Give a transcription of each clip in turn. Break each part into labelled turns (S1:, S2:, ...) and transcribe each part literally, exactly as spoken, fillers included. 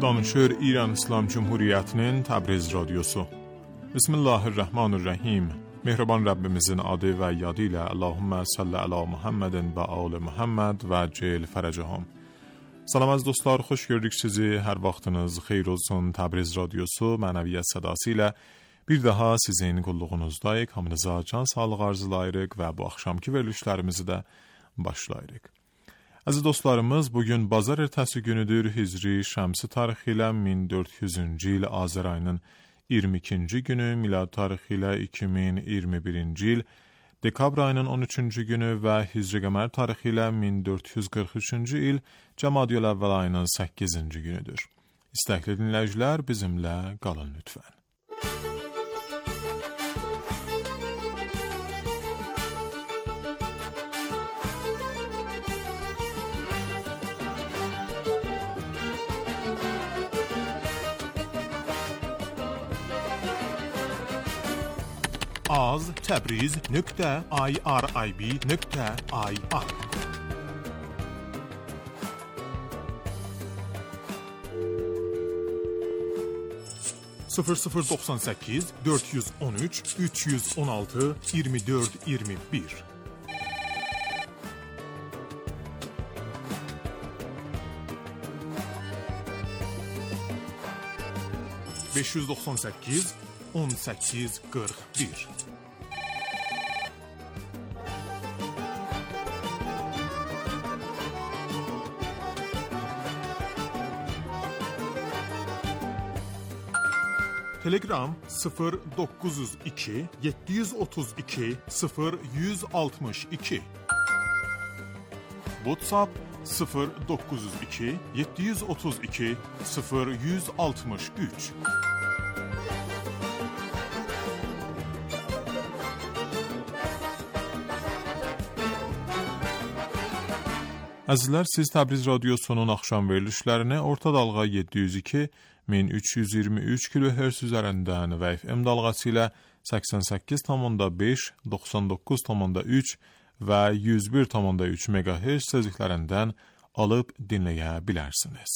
S1: Danışır İran İslam Cumhuriyeti'nin Təbriz Radyosu. Bismillahirrahmanirrahim. Mehriban Rabbimizin adı ve yadıyla Allahümme salli ala Muhammedin ve âli Muhammed ve cel ferəcəhum. Salam az dostlar, xoş gördük sizi. Her vaxtınız xeyir olsun. Təbriz Radyosu mənəviyyat sədası ilə bir daha sizin qulluğunuzdayıq. Hamınıza can sağlığı arzulayırıq ve bu akşamki verilişlerimizi de başlayırıq. Aziz dostlarımız, bugün bazar ertəsi günüdür. Hicri şəmsi tarixi ilə min dörd yüzüncü il Azər ayının iyirmi ikinci günü, milad tarixi ilə iki min iyirmi birinci il dekabr ayının on üçüncü günü və hicri qəmər tarixi ilə min dörd yüz qırx üçüncü il Cəmadiyül əvvəl ayının səkkizinci günüdür. İstəkli dinləyicilər, bizimlə qalın lütfən. az təbriz nöqtə irib nöqtə ir sıfır sıfır doksan sekiz dört yüz on üç üç yüz on altı yirmi dört yirmi bir beş yüz doksan sekiz on sekiz qırx bir Telegram sıfır dokuz yüz iki yedi yüz otuz iki sıfır yüz altmış iki WhatsApp sıfır dokuz yüz iki yedi yüz otuz iki sıfır yüz altmış üç Əzizlər, siz Təbriz Radyosunun axşam verilişlərini orta dalğa yeddi yüz iki min üç yüz iyirmi üç kilohertz üzərindən və F M dalğası ilə səksən səkkiz nöqtə beş, doxsan doqquz nöqtə üç və yüz bir nöqtə üç megahertz tezliklərindən alıb dinləyə bilərsiniz.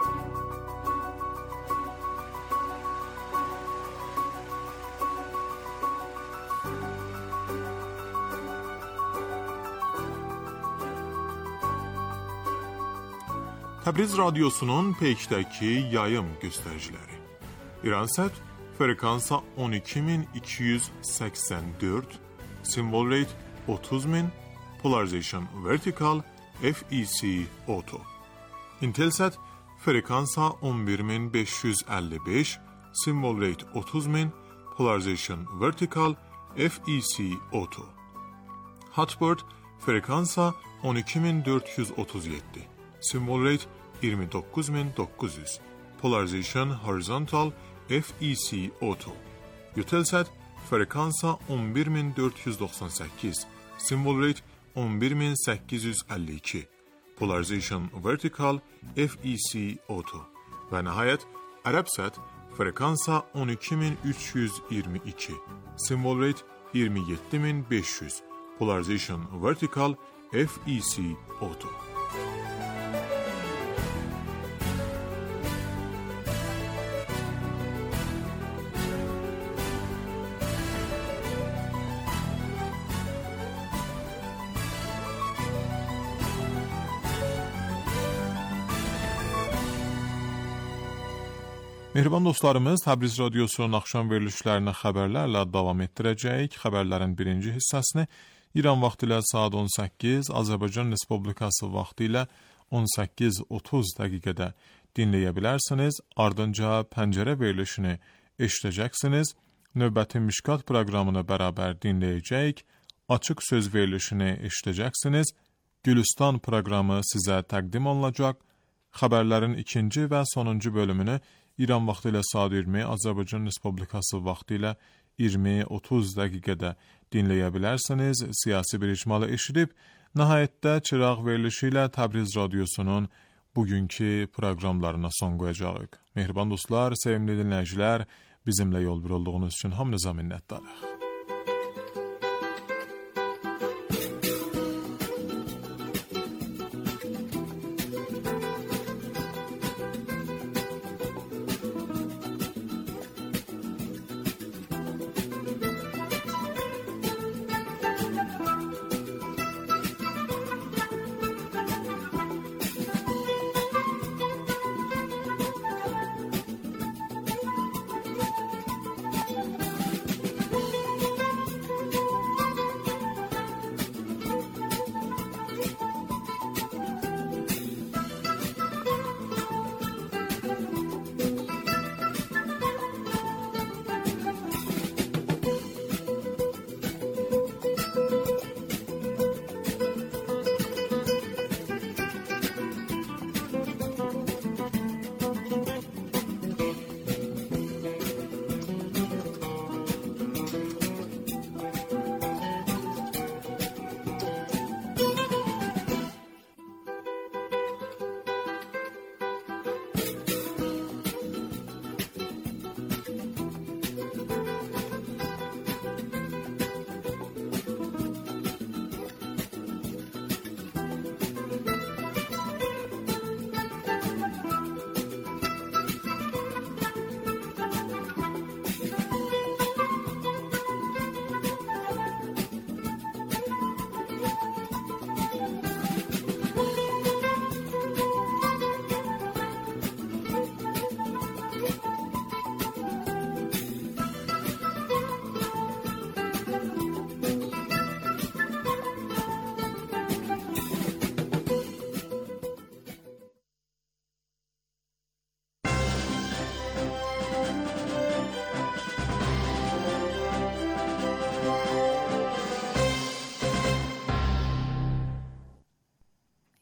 S1: Təbriz Radyosu'nun peykdəki yayım göstəriciləri. İransat frekansa on iki min iki yüz səksən dörd, symbol rate otuz min, polarization vertical, F E C auto. Intelsat frekansa on bir min beş yüz əlli beş, symbol rate otuz min, polarization vertical, F E C auto. Hotbird frekansa on iki min dörd yüz otuz yeddi, symbol rate iyirmi doqquz min doqquz yüz, polarization horizontal, F E C auto. Eutelsat frekansa on bir min dörd yüz doxsan səkkiz, symbol rate on bir min səkkiz yüz əlli iki, polarization vertical, F E C auto. Və nəhayət Arabsat frekansa on iki min üç yüz iyirmi iki, symbol rate iyirmi yeddi min beş yüz, polarization vertical, F E C auto. Mehriban dostlarımız, Təbriz Radyosu'nun axşam verilişlərinə xəbərlərlə davam etdirəcəyik. Xəbərlərin birinci hissəsini İran vaxtı ilə saat on səkkiz, Azərbaycan Respublikası vaxtı ilə on səkkiz otuz dəqiqədə dinləyə bilərsiniz. Ardınca pəncərə verilişini eşidəcəksiniz. Növbəti Mişkat proqramını bərabər dinləyəcəyik. Açıq söz verilişini eşidəcəksiniz. Gülüstan proqramı sizə təqdim olunacaq. Xəbərlərin ikinci və sonuncu bölümünü İran vaxtı ilə saat iyirmi, Azərbaycan Respublikası vaxtı ilə iyirmi otuz dəqiqədə dinləyə bilərsiniz. Siyasi bir icmalı eşidib, nəhayətdə çıraq verilişi ilə Təbriz Radyosu'nun bugünkü proqramlarına son qoyacağıq. Mehriban dostlar, sevimli dinləyicilər, bizimlə yol bir olduğunuz üçün hamınıza minnətdarıq.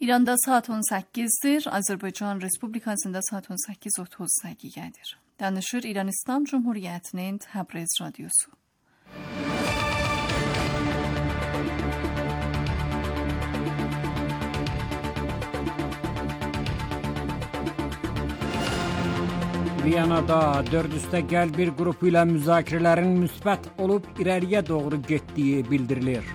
S2: İranda saat on səkkizdir, Azərbaycan Respublikasında saat on səkkiz otuz dəqiqədir. Danışır İran İslam Cumhuriyyətinin Təbriz Radiosu.
S3: Viyanada dörd üstə gəl bir qrupu ilə müzakirələrin müsbət olub irəliyə doğru getdiyi bildirilir.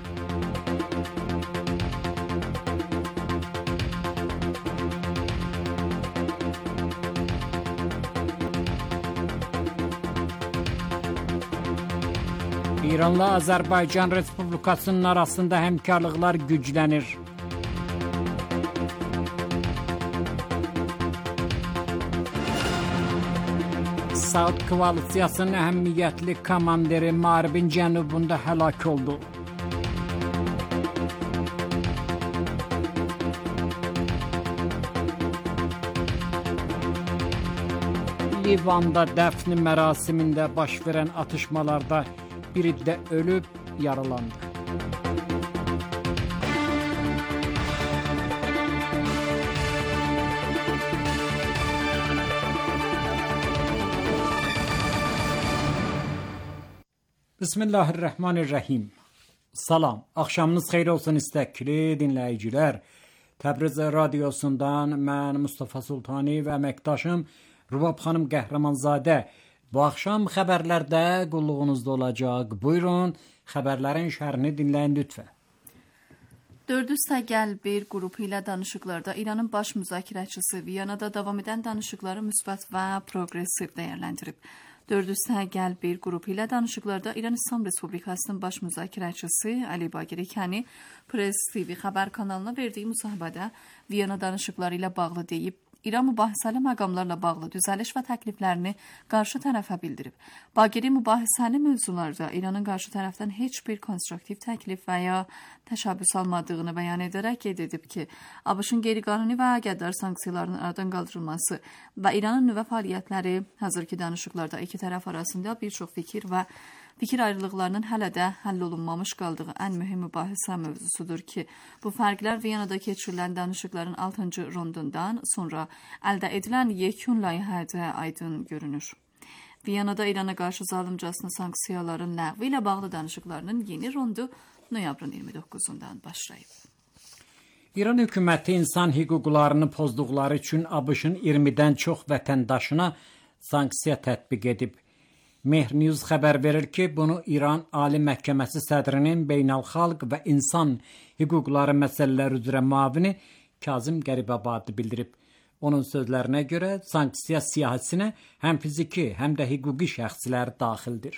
S3: İranla Azərbaycan Respublikasının arasında həmkarlıqlar güclənir. Saud koalisiyasının əhəmiyyətli komandiri Mağribin cənubunda həlak oldu. Livanda dəfn mərasimində baş verən atışmalarda biri də ölüb, yaralandı. Bismillahirrahmanirrahim. Salam, axşamınız xeyir olsun istəkli dinləyicilər. Təbriz Radiosundan mən Mustafa Sultani və əməkdaşım Rubab xanım Qəhrəmanzadə bu axşam xəbərlərdə qulluğunuzda olacaq. Buyurun, xəbərlərin şərhini dinləyin lütfən.
S2: Dörd üstə gəl bir qrupu ilə danışıqlarda İranın baş müzakirəçisi Viyanada davam edən danışıqları müsbət və progressiv dəyərləndirib. Dörd üstə gəl bir qrupu ilə danışıqlarda İran İslam Respublikasının baş müzakirəçisi Ali Baqiri Kani Press T V xəbər kanalına verdiyi müsahibədə Viyana danışıqları ilə bağlı deyib, İran mübahisəli məqamlarla bağlı düzəliş və təkliflərini qarşı tərəfə bildirib. Baqiri mübahisəli mövzularda İranın qarşı tərəfdən heç bir konstruktiv təklif və ya təşəbbüs almadığını bəyan edərək qeyd edib ki, ABŞ-ın qeyri-qanuni və qəddar sanksiyalarının aradan qaldırılması və İranın nüvə fəaliyyətləri hazırki danışıqlarda iki tərəf arasında bir çox fikir və fikir ayrılıqlarının hələ də həll olunmamış qaldığı ən mühüm mübahisə mövzusudur ki, bu fərqlər Viyanada keçirilən danışıqların altıncı rondundan sonra əldə edilən yekun layihədə aydın görünür. Viyanada İrana qarşı zalımcasına sanksiyaların ləğvi ilə bağlı danışıqlarının yeni rondu noyabrın iyirmi doqquzundan başlayıb.
S3: İran hökuməti insan hüquqlarını pozduqları üçün ABŞ-ın iyirmidən çox vətəndaşına sanksiya tətbiq edib. Mehr News xəbər verir ki, bunu İran Ali Məhkəməsi sədrinin beynəlxalq və insan hüquqları məsələləri üzrə müavini Kazım Qəribabadi bildirib. Onun sözlərinə görə sanksiya siyahəsinə həm fiziki, həm də hüquqi şəxslər daxildir.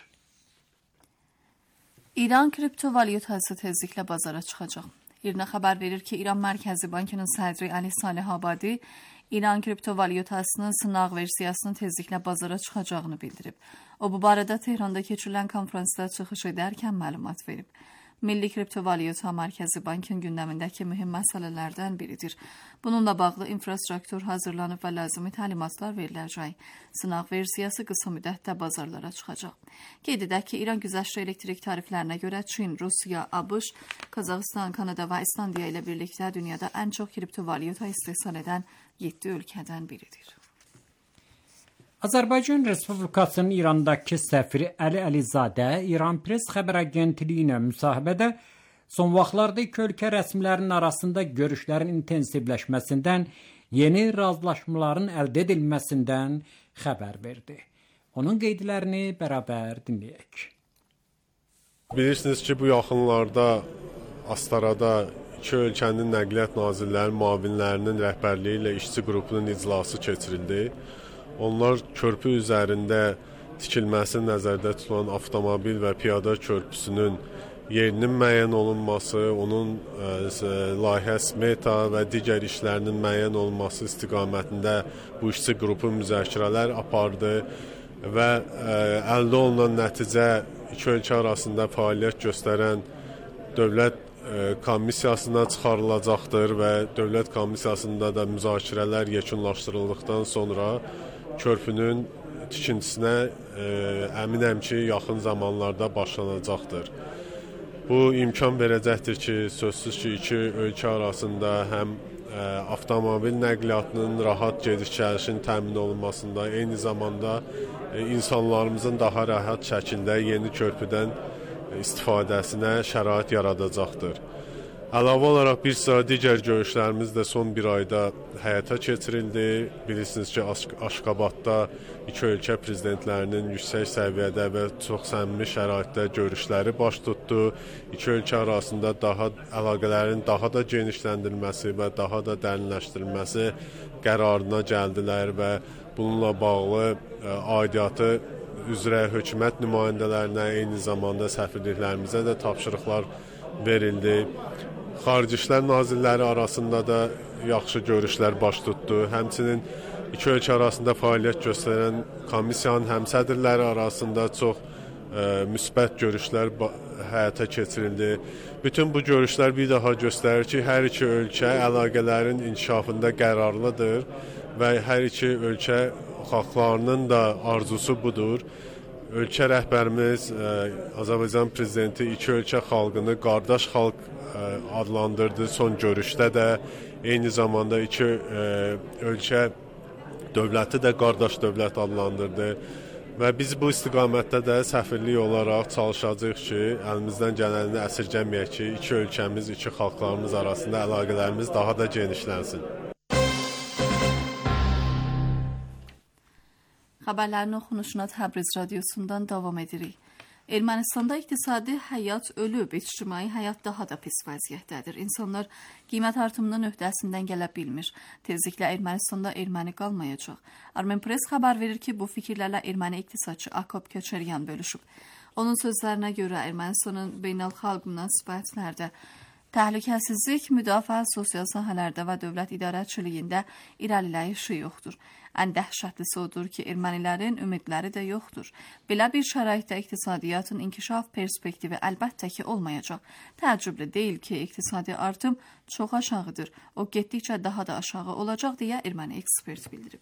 S2: İran kriptovalyutası tezliklə bazara çıxacaq. İrna xəbər verir ki, İran Mərkəzi Bankının sədri Ali Saleh Abadi İran kriptovalyutasının sınaq versiyasının tezliklə bazara çıxacağını bildirib. O, bu barədə Tehranda keçirilən konferansda çıxış edərkən məlumat verib. Milli kriptovalyuta Mərkəzi Bankın gündəmindəki mühüm məsələlərdən biridir. Bununla bağlı infrastruktur hazırlanıb və lazımi təlimatlar veriləcək. Sınaq versiyası qısa müddətdə bazarlara çıxacaq. Qeyd edək ki, İran güzəştli elektrik tariflərinə görə Çin, Rusiya, ABŞ, Qazaxıstan, Kanada və İslandiya ilə birlikdə dünyada ən çox kriptovalyuta istehsal edən yeddi ölkədən biridir.
S3: Azərbaycan Respublikasının İrandakı səfiri Əli Əlizadə İran Press xəbər agentliyi ilə müsahibədə son vaxtlarda iki ölkə rəsmilərinin arasında görüşlərin intensivləşməsindən, yeni razılaşmaların əldə edilməsindən xəbər verdi. Onun qeydlərini bərabər dinləyək.
S4: Bilirsiniz ki, bu yaxınlarda Astarada iki ölkənin nəqliyyat nazirləri müavinlərinin rəhbərliyi ilə işçi qrupunun iclası keçirildi. Onlar körpü üzərində tikilməsi nəzərdə tutulan avtomobil və piyada körpüsünün yerinin müəyyən olunması, onun ə, layihə smeta və digər işlərinin müəyyən olunması istiqamətində bu işçi qrupu müzakirələr apardı və ə, əldə olunan nəticə iki ölkə arasında fəaliyyət göstərən dövlət ə, komissiyasına çıxarılacaqdır və dövlət komissiyasında da müzakirələr yekunlaşdırıldıqdan sonra körpünün tikintisinə ə, əminəm ki, yaxın zamanlarda başlanacaqdır. Bu imkan verəcəkdir ki, sözsüz ki, iki ölkə arasında həm ə, avtomobil nəqliyyatının rahat gediş-gəlişinin təmin olunmasında, eyni zamanda insanlarımızın daha rahat şəkildə yeni körpüdən istifadəsinə şərait yaradacaqdır. Əlavə olaraq bir sıra digər görüşlərimiz də son bir ayda həyata keçirildi. Bilirsiniz ki, Aşqabadda iki ölkə prezidentlərinin yüksək səviyyədə və çox səmimi şəraitdə görüşləri baş tutdu. İki ölkə arasında daha əlaqələrin daha da genişləndirilməsi və daha da dərinləşdirilməsi qərarına gəldilər və bununla bağlı aidiyyatı üzrə hökumət nümayəndələrinə, eyni zamanda səfirliklərimizə də tapşırıqlar verildi. Xarici İşlər Nazirləri arasında da yaxşı görüşlər baş tutdu. Həmçinin iki ölkə arasında fəaliyyət göstərən komissiyanın həmsədrləri arasında çox ə, müsbət görüşlər həyata keçirildi. Bütün bu görüşlər bir daha göstərir ki, hər iki ölkə əlaqələrin inkişafında qərarlıdır və hər iki ölkə xalqlarının da arzusu budur. Ölkə rəhbərimiz ə, Azərbaycan prezidenti iki ölkə xalqını qardaş xalq adlandırdı son görüşdə də, eyni zamanda iki e, ölkə dövləti də qardaş dövlət adlandırdı və biz bu istiqamətdə də səfirlik olaraq çalışacağıq ki, əlimizdən gələni əsirgəməyək ki, iki ölkəmiz, iki xalqlarımız arasında əlaqələrimiz daha da genişlənsin.
S2: Xəbərlərin oxunuşuna Təbriz radiosundan davam edirik. Ermənistanda iqtisadi həyat ölüb, ictimai həyat daha da pis vəziyyətdədir. İnsanlar qiymət artımının öhdəsindən gələ bilmir. Tezliklə Ermənistanda erməni qalmayacaq. Armen Press xəbər verir ki, bu fikirlərlə erməni iqtisadçı Akop Köçəryan bölüşüb. Onun sözlərinə görə Ermənistanın beynəlxalq münasibətlərdə təhlükəsizlik, müdafiə, sosial sahələrdə və dövlət idarəçiliyində irəliləyişi yoxdur. Ən dəhşətlisi odur ki, ermənilərin ümidləri də yoxdur. Belə bir şəraitdə iqtisadiyyatın inkişaf perspektivi əlbəttə ki, olmayacaq. Təəccüblü deyil ki, iqtisadi artım çox aşağıdır. O, getdikcə daha da aşağı olacaq deyə erməni ekspert bildirib.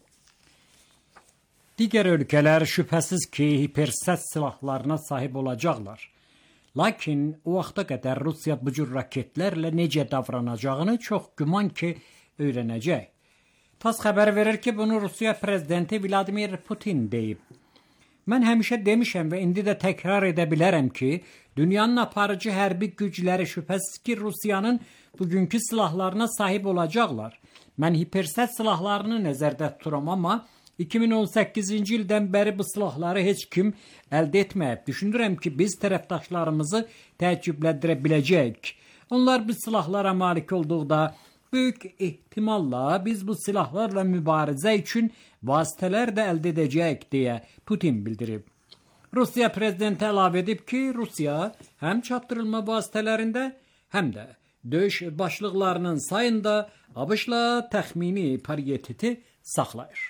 S3: Digər ölkələr şübhəsiz ki, hipersət silahlarına sahib olacaqlar. Lakin o vaxta qədər Rusiya bu cür raketlərlə necə davranacağını çox güman ki, öyrənəcək. TASS xəbər verir ki, bunu Rusiya prezidenti Vladimir Putin deyib. Mən həmişə demişəm və indi də təkrar edə bilərəm ki, dünyanın aparıcı hərbi gücləri şübhəsiz ki, Rusiyanın bugünkü silahlarına sahib olacaqlar. Mən hipersət silahlarını nəzərdə tuturam, amma iki min on səkkizinci ildən bəri bu silahları heç kim əldə etməyib. Düşünürəm ki, biz tərəfdaşlarımızı təəccübləndirə biləcəyik. Onlar bu silahlara malik olduqda böyük ehtimalla biz bu silahlarla mübarizə üçün vasitələr də əldə edəcəyik deyə Putin bildirib. Rusiya prezidenti əlavə edib ki, Rusiya həm çatdırılma vasitələrində, həm də döyüş başlıqlarının sayında ABŞ-la təxmini pariteti saxlayır.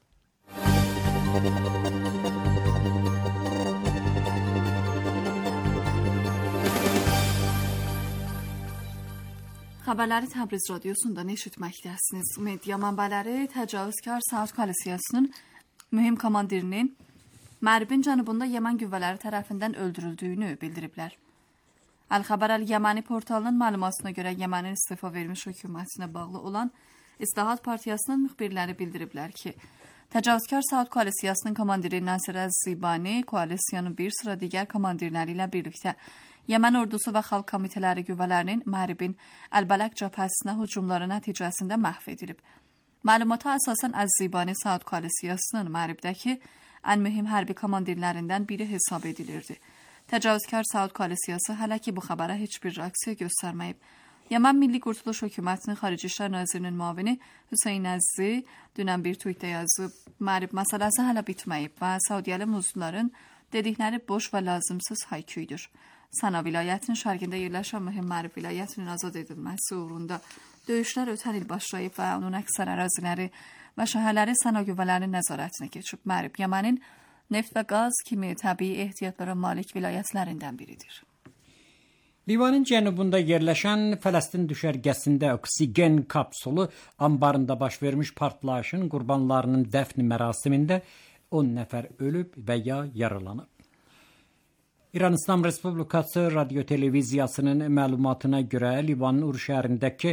S2: Xəbərləri Təbriz radiosundan eşitməkdəsiniz. Media mənbələri təcavüzkar Saud koalisiyasının mühüm komandirinin Məğribin cənubunda Yəmən qüvvələri tərəfindən öldürüldüyünü bildiriblər. Əl-Xəbər Əl-Yəməni portalının məlumatına görə Yəmənin istifa vermiş hökumətinə bağlı olan İslahat Partiyasının müxbirləri bildiriblər ki, təcavüzkar Saud koalisiyasının komandiri Nasir Əz-Zibani koalisiyanın bir sıra digər komandirləri ilə birlikdə Yəmən ordusu və xalq komitələri qüvvələrinin Məğribin Əl-Bələq cəbhəsinə hücumları nəticəsində məhv edilib. Məlumata əsasən Əz-Zibani Saud koalisiyasının Məğribdəki ən mühüm hərbi komandirlərindən biri hesab edilirdi. Təcavüzkar Saud koalisiyası hələ ki bu xəbərə heç bir reaksiya göstərməyib. Yəmən Milli Qurtuluş Hökumətinin Xarici İşlər Nazirinin müavini Hüseyn Əzzi dünən bir tweetdə yazıb, Məğrib məsələsi hələ bitməyib və Saudiyəli muzluların dedikləri boş və lazımsız hayküydür. Sana vilayətinin şərqində yerləşən mühüm Məğrib vilayətinin azad edilməsi uğrunda döyüşlər ötən il başlayıb və onun əksər əraziləri və şəhərləri Sana qüvvələrinin nəzarətinə keçib. Məğrib Yəmənin neft və qaz kimi təbii ehtiyatlara malik vilayətlərindən biridir.
S3: Livanın cənubunda yerləşən Fələstin düşərgəsində oksigen kapsulu ambarında baş vermiş partlayışın qurbanlarının dəfn mərasimində on nəfər ölüb və ya yaralanıb. İran İslam Respublikası radio televiziyasının məlumatına görə Livanın Ur şəhərindəki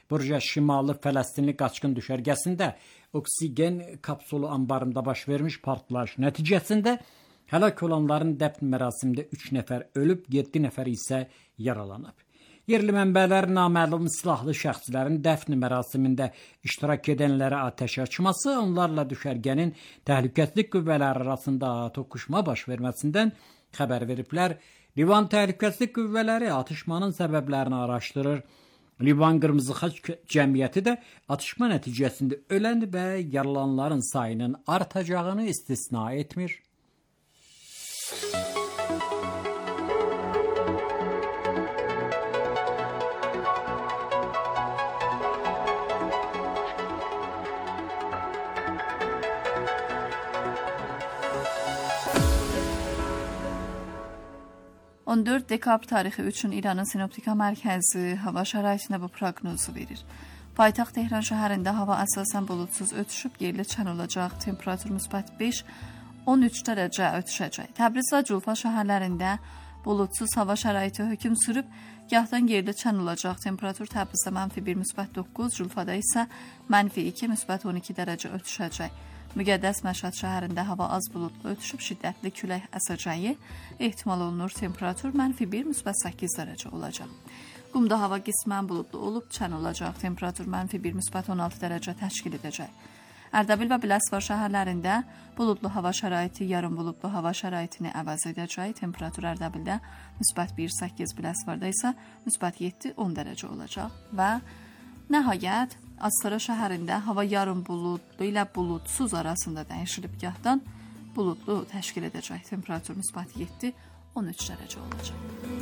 S3: Burca Şimalı Fələstinli qaçqın düşərgəsində oksigen kapsulu anbarında baş vermiş partlayış nəticəsində həlak olanların dəfn mərasimində üç nəfər ölüb, yeddi nəfər isə yaralanıb. Yerli mənbələr naməlum silahlı şəxslərin dəfn mərasimində iştirak edənlərə atəş açması, onlarla düşərgənin təhlükəsizlik qüvvələri arasında toqquşma baş verməsindən xəbər veriblər. Livan Təhlükəsizlik Qüvvələri atışmanın səbəblərini araşdırır. Livan Qırmızı Xaç Cəmiyyəti də atışma nəticəsində ölən və yaralananların sayının artacağını istisna etmir.
S2: on dörd dekabr tarixi üçün İranın Sinoptika Mərkəzi hava şəraitinə bu proqnozu verir. Paytaxt Tehran şəhərində hava əsasən buludsuz ötüşüb, yerli çən olacaq, temperatur müsbət beş on üç dərəcə ötüşəcək. Təbriz və Culfa şəhərlərində buludsuz hava şəraiti hökm sürüb, gahdan yerli çən olacaq, temperatur Təbrizdə mənfi bir müsbət doqquz, Culfada isə mənfi iki müsbət on iki dərəcə ötüşəcək. Müqəddəs Məşhad şəhərində hava az buludlu ötüşüb, şiddətli külək əsəcəyi ehtimal olunur, temperatur mənfi bir müsbət səkkiz dərəcə olacaq. Qumda hava qismən buludlu olub, çən olacaq, temperatur mənfi bir müsbət on altı dərəcə təşkil edəcək. Ərdəbil və Biləsuvar şəhərlərində buludlu hava şəraiti yarım buludlu hava şəraitini əvəz edəcək, temperatur Ərdəbildə müsbət bir səkkiz, Biləsuvarda isə müsbət yeddi on dərəcə olacaq və nəhayət Astara şəhərində hava yarım buludlu ilə buludsuz arasında dəyişilib, gahdan buludlu təşkil edəcək, temperatur müsbət yeddi on üç dərəcə olacaq.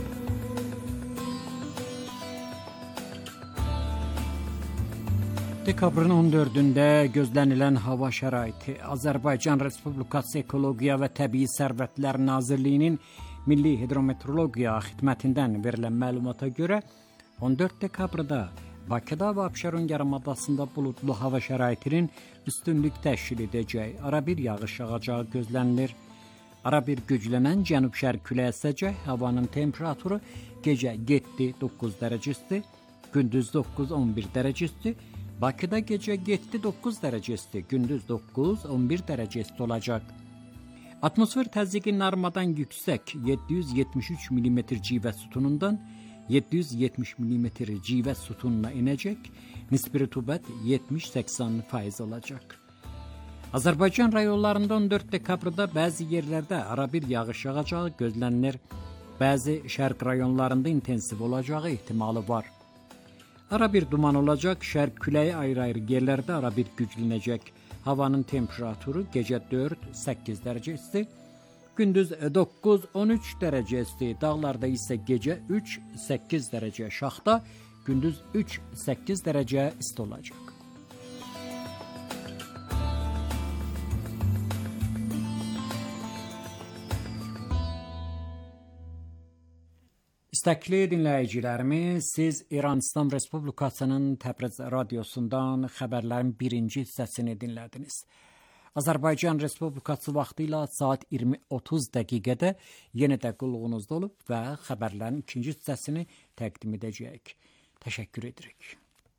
S3: Dekabrın on dördündə gözlənilən hava şəraiti Azərbaycan Respublikası Ekologiya və Təbii Sərvətlər Nazirliyinin Milli Hidrometeorologiya xidmətindən verilən məlumata görə on dörd dekabrda Bakıda və Abşeron yarımadasında buludlu hava şəraitinin üstünlük təşkil edəcək, ara bir yağış yağacağı gözlənilir. Ara bir güclənən cənub-şərq küləyi əsəcək, havanın temperaturu gecə yeddi doqquz dərəcə isti, gündüz doqquz on bir dərəcə isti, Bakıda gecə yeddi doqquz dərəcə isti, gündüz doqquz on bir dərəcə isti olacaq. Atmosfer təzyiqi normadan yüksək yeddi yüz yetmiş üç millimetr civə sütunundan yeddi yüz yetmiş millimetr civə sütununa inəcək, nisbi rütubət yetmiş səksən faiz olacaq. Azərbaycan rayonlarında on dörd dekabrda bəzi yerlərdə ara bir yağış yağacağı gözlənilir. Bəzi şərq rayonlarında intensiv olacağı ehtimalı var. Ara bir duman olacaq, şərq küləyi ayrı-ayrı yerlərdə ara bir güclənəcək. Havanın temperaturu gecə dörd səkkiz dərəcə isti, gündüz doqquz on üç dərəcə isti, dağlarda isə gecə üç səkkiz dərəcə şaxta, gündüz üç səkkiz dərəcə isti olacaq. İstəkli dinləyicilərimiz, siz İran İslam Respublikasının Təbriz radiosundan xəbərlərin birinci hissəsini dinlədiniz. Azərbaycan Respublikası vaxtı ilə saat iyirmi otuz dəqiqədə yenə də qulluğunuzda olub və xəbərlərin ikinci hissəsini təqdim edəcəyik. Təşəkkür edirik.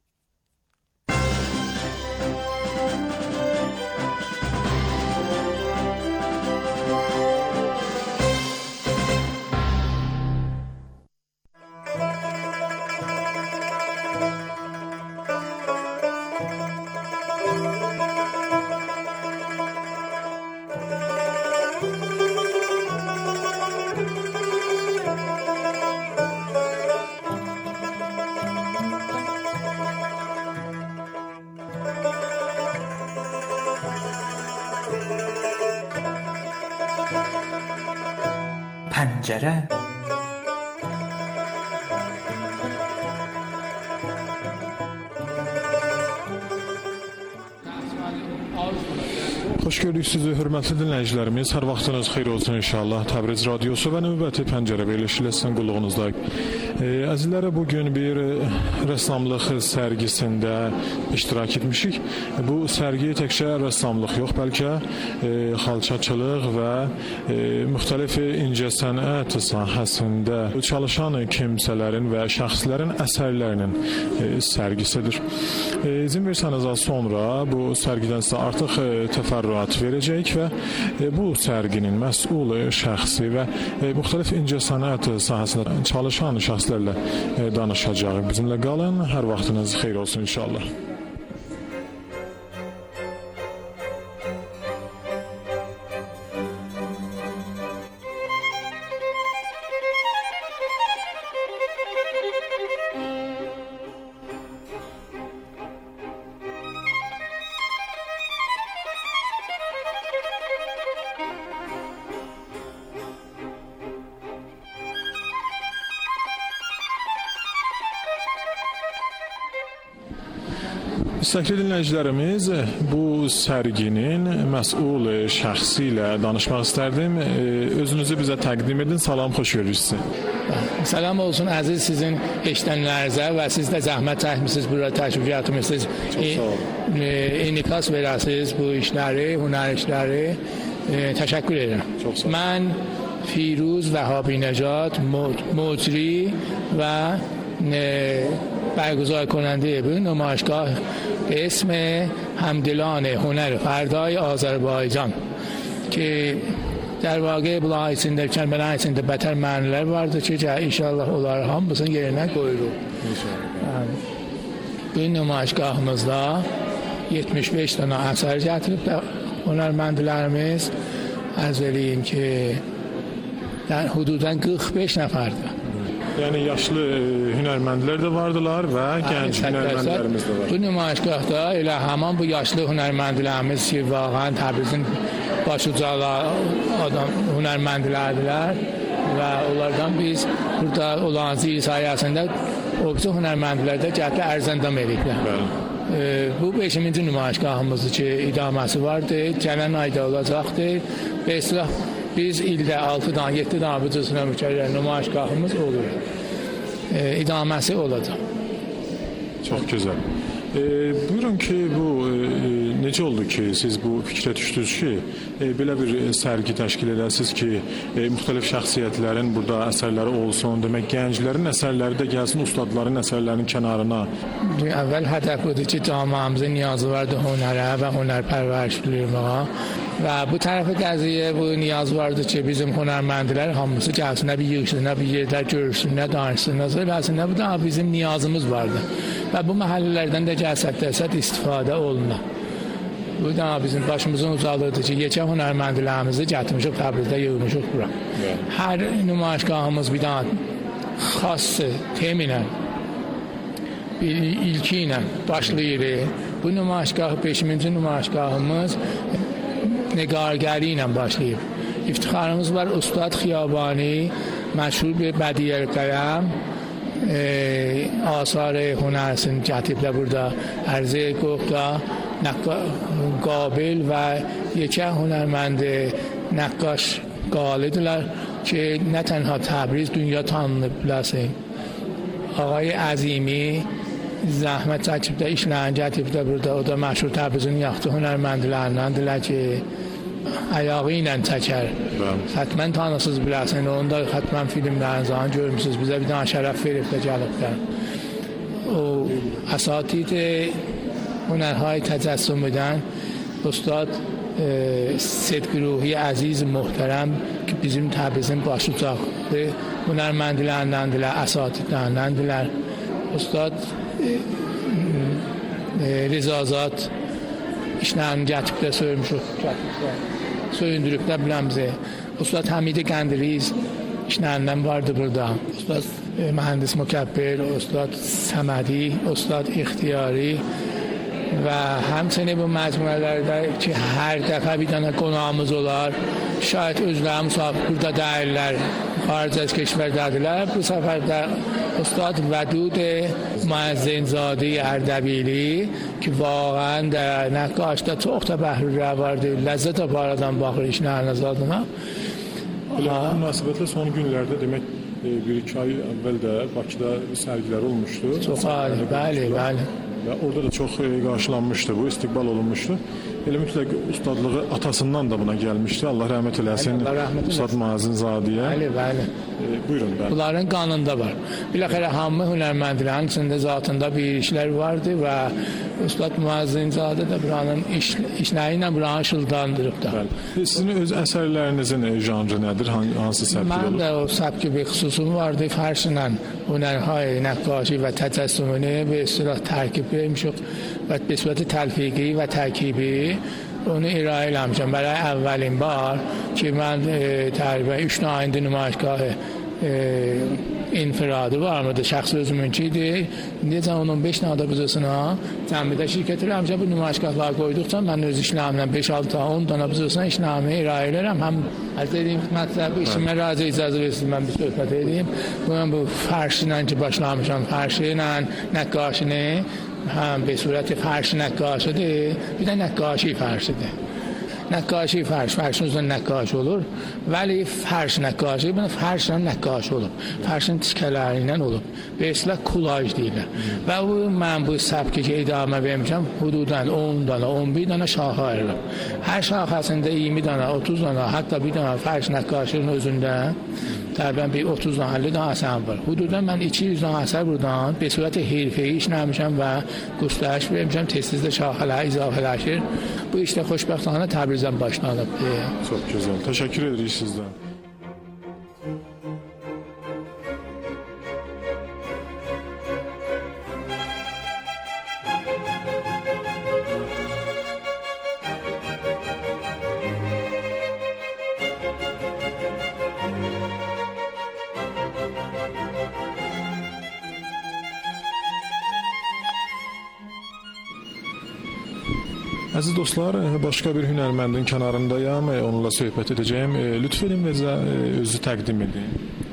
S5: پنجره
S6: Xoş gördük sizi, hörmətli dinləyicilərimiz. Hər vaxtınız xeyir olsun inşallah. Təbriz Radiosu və növbəti Pəncərə verilişi sizin qulluğunuzdayıq. E, əzizlərə, bugün bir rəssamlıq sərgisində iştirak etmişik. Bu sərgi təkcə rəssamlıq yox, bəlkə e, xalçaçılıq və e, müxtəlif incəsənət sahəsində çalışan kimsələrin və şəxslərin əsərlərinin e, sərgisidir. E, izin versəniz az sonra bu sərgidən sizə artıq e, təfərrüat verəcək və e, bu sərginin məsul şəxsi və e, müxtəlif incəsənət sahəsində çalışan şəxslərlə e, danışacağıq. Bizimlə qalın, hər vaxtınız xeyir olsun inşallah. Sevgili dinləyicilərimiz, bu sərginin məsul şəxsi ilə danışmaq istərdim. Özünüzü bizə təqdim edin. Salam, xoş gördük sizi.
S7: Salam olsun əziz sizin eşidənlərinizə və siz də zəhmət çəkmisiniz, bura təşrif etmisiniz. İnikas verəsiniz bu işləri, hünər işləri. Təşəkkür edirəm. Mən Firuz Vəhabi Necat, مجری و برگزار کننده به نمایشگاه به اسم همدلان هنر فردای آذربایجان که در واقع bunlar içində, kəlmələr içində bətər mənələr vardır ki, inşallah onlar hamısını yerinə qoyuruq. Bu nümayişgahımızda yetmiş beş dənə əsər gətirib də hünərməndlərimiz arz edeyim ki, در حدوداً qırx beş nəfərdir.
S6: Yəni yaşlı hünərməndlər də vardılar və gənc hünərməndlərimiz də var.
S7: Bu nümayişgahda elə həman bu yaşlı hünərməndlərimiz ki, واقعا Təbrizin başucalı adam hünərməndlərdirlər və onlardan biz burada olan zil sayəsində o bütün hünərməndlərdə cəhətdə ərzəndam ediblər. Bu beşinci nümayişgahımızdır ki, idaməsi vardır, gələn ayda olacaqdır. Və islah biz ildə altıdan yeddi dənə büdcəsinə mükərrər nümayişgahımız olur. E, idaməsi olacaq.
S6: Çox gözəl. E, buyurun ki, bu e, necə oldu ki, siz bu fikrə düşdünüz ki, e, belə bir sərgi təşkil edəsiniz ki, e, müxtəlif şəxsiyyətlərin burada əsərləri olsun, demək gənclərin əsərləri də gəlsin ustadların əsərlərinin kənarına.
S7: Əvvəl hədəf budur ki, camiamızın niyazı vardı hünərə və hünərpərvərişliyinə. Və bu tərəfə qəziyə bu niyaz vardı ki, bizim hünərməndilər hamısı gəlsin, nə bir yığışsın, nə bir yerlər görürsün, nə danışsın, nə söyləsin, nə bu da bizim niyazımız vardı. Və bu məhəllələrdən də gəlsək-dərsək istifadə olunur. Bu da bizim başımızın ucalırdı ki, yekə hünərməndlərimizi gətirmişik, Təbrizdə yığmışıq bura. Hər nümayişgahımız bir dənə xas teminə, bir ilki ilə başlayır. Bu nümayişgah, beşinci nümayişgahımız نگارگری ilə başlayıb. İftixarımız var Ustad Xiyabani, məşhur bir Bədiyər Qələm, e, asar hünərsini gətiriblər burada. Ərzə Qoqda, Qabil və yekə hünərməndi nəqqaş qalidirlər ki, nə tənha Təbriz dünya tanınıb biləsin. Ağay Əzimi zəhmət çəkib də işlərini gətirib də burada. O da məşhur Təbrizin yaxşı hünərməndlərindəndirlər ki, ayağı ilə çəkər. Xətmən tanısız biləsin, onu da xətmən filmlərinizdən görmüşsünüz. Bizə bir dənə şərəf verib də gəliblər. O əsatid hünərهای təcəssüm edən Ustad e, Sedqiruhi əziz muhterəm ki, bizim Təbrizin başucaqdır. Hünərməndlərindəndirlər, əsatidlərindəndirlər. Ustad e, e, Rizazat işlərini gətirib də söymüşük, söyündürüb də biləmizə. Ustad Həmid Qəndiriz işlərindən vardı burada. Ustad e, Mühəndis Mükəbbir, Ustad Səmədi, Ustad İxtiyari və həmçinin bu məcmuələrdə ki, hər dəfə bir dənə qonağımız olar. Şayət özləri müsafir burada deyirlər, xaric از کشوردədirlər. Bu səfər də Ustad Vədud Müəzzinzadə Ərdəbili ki, واقعا در نقاشda çox da bəhrurə vardı. Ləzzət aparardan baxır işlərinə zadına.
S6: Münasibətlə son günlərdə demək bir iki ay əvvəl də Bakıda sərgilər olmuşdu.
S7: Çox ali, bəli, bəli.
S6: Və orada da çox qarşılanmışdı, bu istiqbal olunmuşdu. Elə mütləq ustadlığı atasından da buna gəlmişdi. Allah rəhmət eləsin. Ustad Müəzzinzadəyə.
S7: Bəli, bəli.
S6: E, buyurun, bəli. Bunların
S7: qanında var. Biləxərə hamı hünərməndlərin içində zatında bir işlər vardı və Ustad Müəzzinzadə də buranın iş, işləri ilə buranı şıldandırıb da.
S6: Bəli. Sizin öz əsərlərinizin janrı nədir? Hansı səbki olur?
S7: Mən də o səbki bir xüsusum vardı. Fərşlə hünərhay, nəqqaşi və təcəssümünü bir istilah tərkib etmişik və به صورت تلفیقی و ترکیبی onu ارائه eləmişəm. برای اولین بار که من تقریبا üç ayında nümayişgah infiradı var mı da şəxs özümün idi. İndi on beş dənə də buzasına cəmidə şirkət eləmişəm. Bu nümayişgahlar qoyduqca mən öz işlərimlə beş altı on dənə buzasına işləmi irayə edirəm. Həm az dediyim mətləbi işimə razı icazə versin mən bir söhbət edeyim. Mən bu fərşlə ki başlamışam. Fərşlə nəqqaşını هم به صورت فرش نقاشیه bir de نقاشی فرشیده نقاشی فرش فرش uzun نقاش olur ولی فرش نقاشی bunun فرشlə نقاش olub فرشın tikələrindən olub və islah kulaj deyirlər və bu mən bu səbki ki idamə vermişəm hududan on dənə on bir dənə şaxə ayırıb hər şaxəsində iyirmi dənə otuz dənə hətta bir dənə فرش نقاشının özündə تقریبا bir otuz əlli dənə əsər var. Hududan mən iki yüz dənə əsər buradan به صورت حرفه‌ای işləmişəm və göstəriş vermişəm. Tez-tez də şaxələr izafələşir. Bu işdə xoşbəxtانه Təbrizdən başlanıb.
S6: Çox gözəl. Təşəkkür edirik sizdən. Əziz dostlar, başqa bir hünərməndin kənarındayam, onunla söhbət edəcəyim. Lütf edin bizə özü təqdim edin.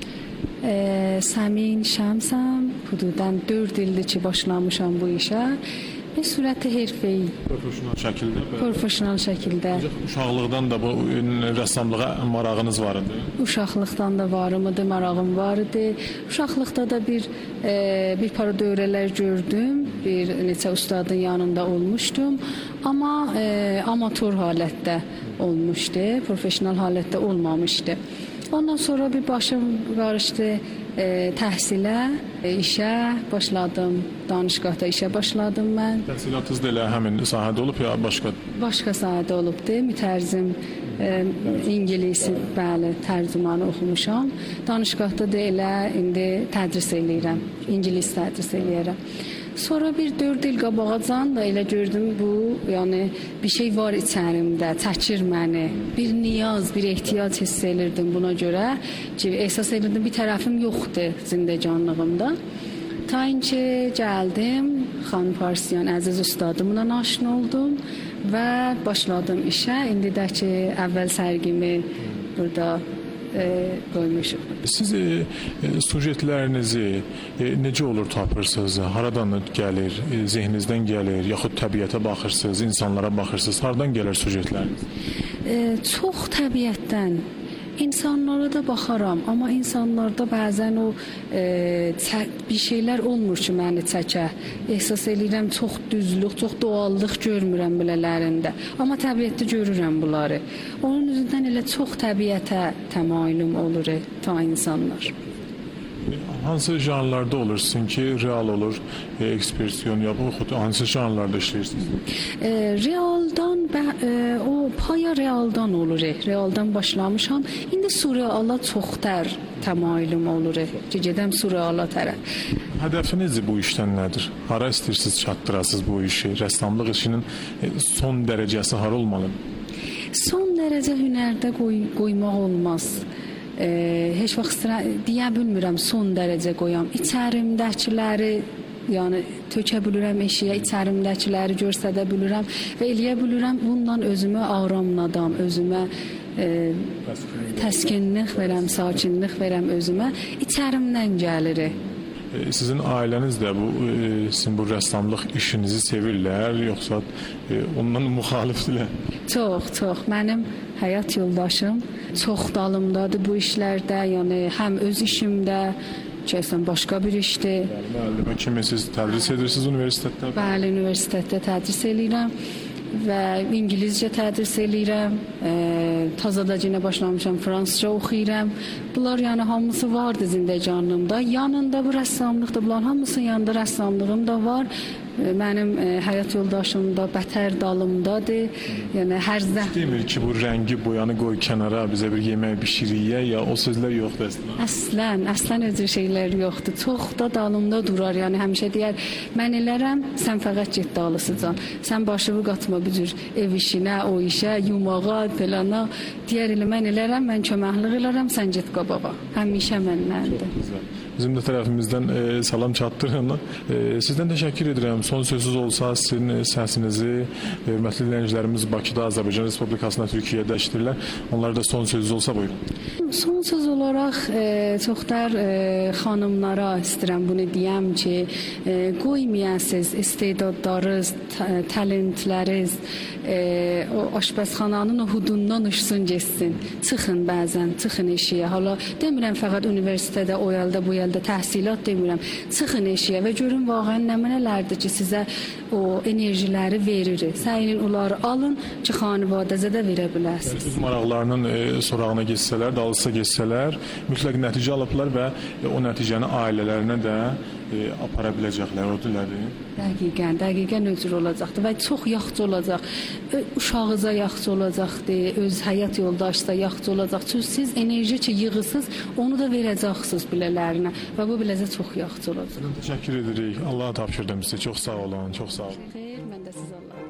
S8: Səmin Şəmsəm, hududan dörd ildir ki başlamışam bu işə. Bir surət hərfəyi.
S6: Profesional şəkildə.
S8: Profesional şəkildə.
S6: Uşaqlıqdan da bu rəssamlığa marağınız var idi.
S8: Uşaqlıqdan da varım idi, marağım var idi. Uşaqlıqda da bir e, bir para dövrələr gördüm. Bir neçə ustadın yanında olmuşdum. Amma e, amatör halətdə olmuşdu, profesional halətdə olmamışdı. Ondan sonra bir başım qarışdı e, təhsilə, e, işə başladım. Danışqahda işə başladım mən.
S6: Təhsilatınız da elə həmin sahədə olub ya başqa?
S8: Başqa sahədə olubdu. Mütərzim e, ingilis, bəli, tərcümanı oxumuşam. Danışqahda da elə indi tədris eləyirəm. İngilis tədris eləyirəm. Sonra bir dörd il qabağacan da elə gördüm bu, yəni bir şey var içərimdə, çəkir məni. Bir niyaz, bir ehtiyac hiss edirdim buna görə ki, ehsas edirdim bir tərəfim yoxdur zindəcanlığımda. Ta ki gəldim, xanım Farsiyan əziz ustadımla aşina oldum və başladım işə. İndi də ki, əvvəl sərgimi burada E, qoymuşuq.
S6: Siz e, sujetlərinizi e, necə olur tapırsınız? Haradan gəlir? E, zehninizdən gəlir? Yaxud təbiətə baxırsınız, insanlara baxırsınız? Haradan gəlir sujetləriniz?
S8: E, çox təbiətdən. İnsanlara da baxaram, amma insanlarda bəzən o e, bir şeylər olmur ki, məni çəkə. Ehsas edirəm, çox düzlük, çox doğallıq görmürəm belələrində. Amma təbiətdə görürəm bunları. Onun üzündən elə çox təbiətə təmayülüm olur ta insanlar.
S6: Hansı janrlarda olursun ki, real olur, e, ekspresiyon ya bu hansı janrlarda işləyirsiniz?
S8: E, realdan e, o paya realdan olur. Realdan başlamışam. İndi surreala çoxdur təmayülüm olur. Gedəm surreala tərəf.
S6: Hədəfiniz bu işdən nədir? Hara istəyirsiniz çatdırasınız bu işi? Rəssamlıq işinin son dərəcəsi hara olmalıdır?
S8: Son dərəcə hünərdə qoy, qoymaq olmaz. E, heç vaxt deyə bilmirəm son dərəcə qoyam. İçərimdəkiləri yəni tökə bilirəm eşiyə, içərimdəkiləri göstərə bilirəm və eləyə bilirəm. Bununla özümü aramladım, özümə e, təskinlik verəm, sakinlik verəm özümə. İçərimdən gəlir.
S6: Sizin ailəniz də bu e, sizin bu rəssamlıq işinizi sevirlər, yoxsa e, ondan müxalifdirlər? Çox, çox. Mənim həyat yoldaşım çox dalımdadır bu işlərdə, yəni həm öz işimdə, kəsən başqa bir işdir. Müəllimə kimi siz tədris edirsiniz universitetdə? Bəli, universitetdə tədris edirəm və İngiliscə tədris edirəm. E, Tazada yenə başlamışam, fransızca oxuyuram. Bunlar yəni hamısı vardı zindəcanlığımda. Yanında bu rəssamlıq da, bunların hamısının yanında rəssamlığım da var. Mənim e, həyat yoldaşım da bətər dalımdadır. Yəni hər zəhmət demir ki, bu rəngi boyanı qoy kənara, bizə bir yemək bişiriyə, ya o sözlər yoxdur əslən. Əslən, əslən özü şeylər yoxdur. Çox da dalımda durar. Yəni həmişə deyər, mən elərəm, sən fəqət get dalısıcan. Sən başını qatma bu cür ev işinə, o işə, yumağa, felana. Deyər elə mən elərəm, mən köməklik elərəm, sən get qabağa. Həmişə məndəndir. Bizim də tərəfimizdən e, salam çatdırın. E, sizdən təşəkkür edirəm. Son sözünüz olsa, sizin səsinizi hörmətli dinləyicilərimiz Bakıda, Azərbaycan Respublikasında, Türkiyədə eşidirlər. Onlara da son sözünüz olsa buyurun. Son söz olaraq e, çoxlar e, xanımlara istəyirəm bunu deyəm ki, e, qoymayasınız istedadlarınız, talentləriniz e, o aşpazxananın o hudundan uçsun getsin. Çıxın bəzən, çıxın eşiyə. Hala demirəm fəqət universitetdə o yəldə bu yəldə təhsilat demirəm. Çıxın eşiyə və görün vaqəən nəmənələrdir ki, sizə o enerjiləri verir. Səyin onları alın ki, xanivadəzə də verə biləsiniz. Öz maraqlarının e, sorağına geçsələr, dalısına geçsələr, mütləq nəticə alıblar və e, o nəticəni ailələrinə də e, apara biləcəklər, odulardır. Dəqiqən, dəqiqən özür olacaqdır və çox yaxşı olacaq. Uşağıza yaxşı olacaqdır, öz həyat yoldaşıza yaxşı olacaq. Çünki siz enerji ki yığısınız, onu da verəcəksiniz bilələrinə və bu biləcə çox yaxşı olacaq. Təşəkkür edirik. Allaha tapşırdım sizə. Çox sağ olun, çox sağ olun. Xeyr, mən də sizə Allah'a.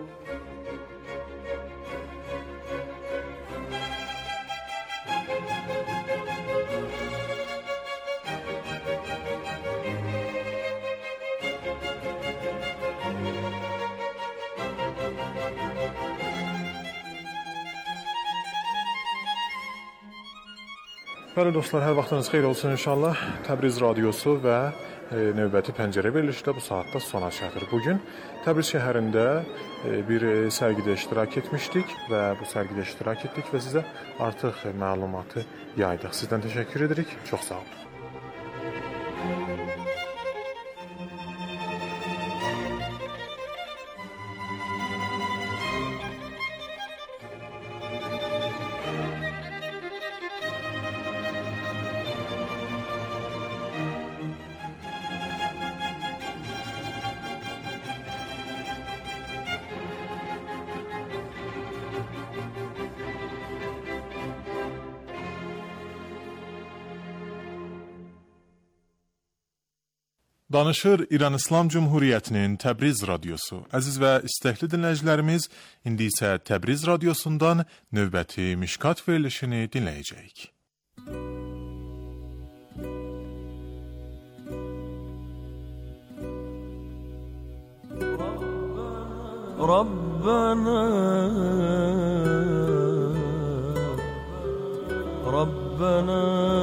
S6: Bəli dostlar, hər vaxtınız xeyir olsun inşallah. Təbriz radiosu və e, növbəti pəncərə verilişi də bu saatda sona çatır. Bugün Təbriz şəhərində e, bir e, sərgidə iştirak etmişdik və bu sərgidə iştirak etdik və sizə artıq e, məlumatı yaydıq. Sizdən təşəkkür edirik. Çox sağ olun.
S1: Danışır İran İslam Cumhuriyyətinin Təbriz radiosu. Əziz və istəkli dinləyicilərimiz, indi isə Təbriz radiosundan növbəti Mişkat verilişini dinləyəcəyik.
S9: Rabbana Rabbana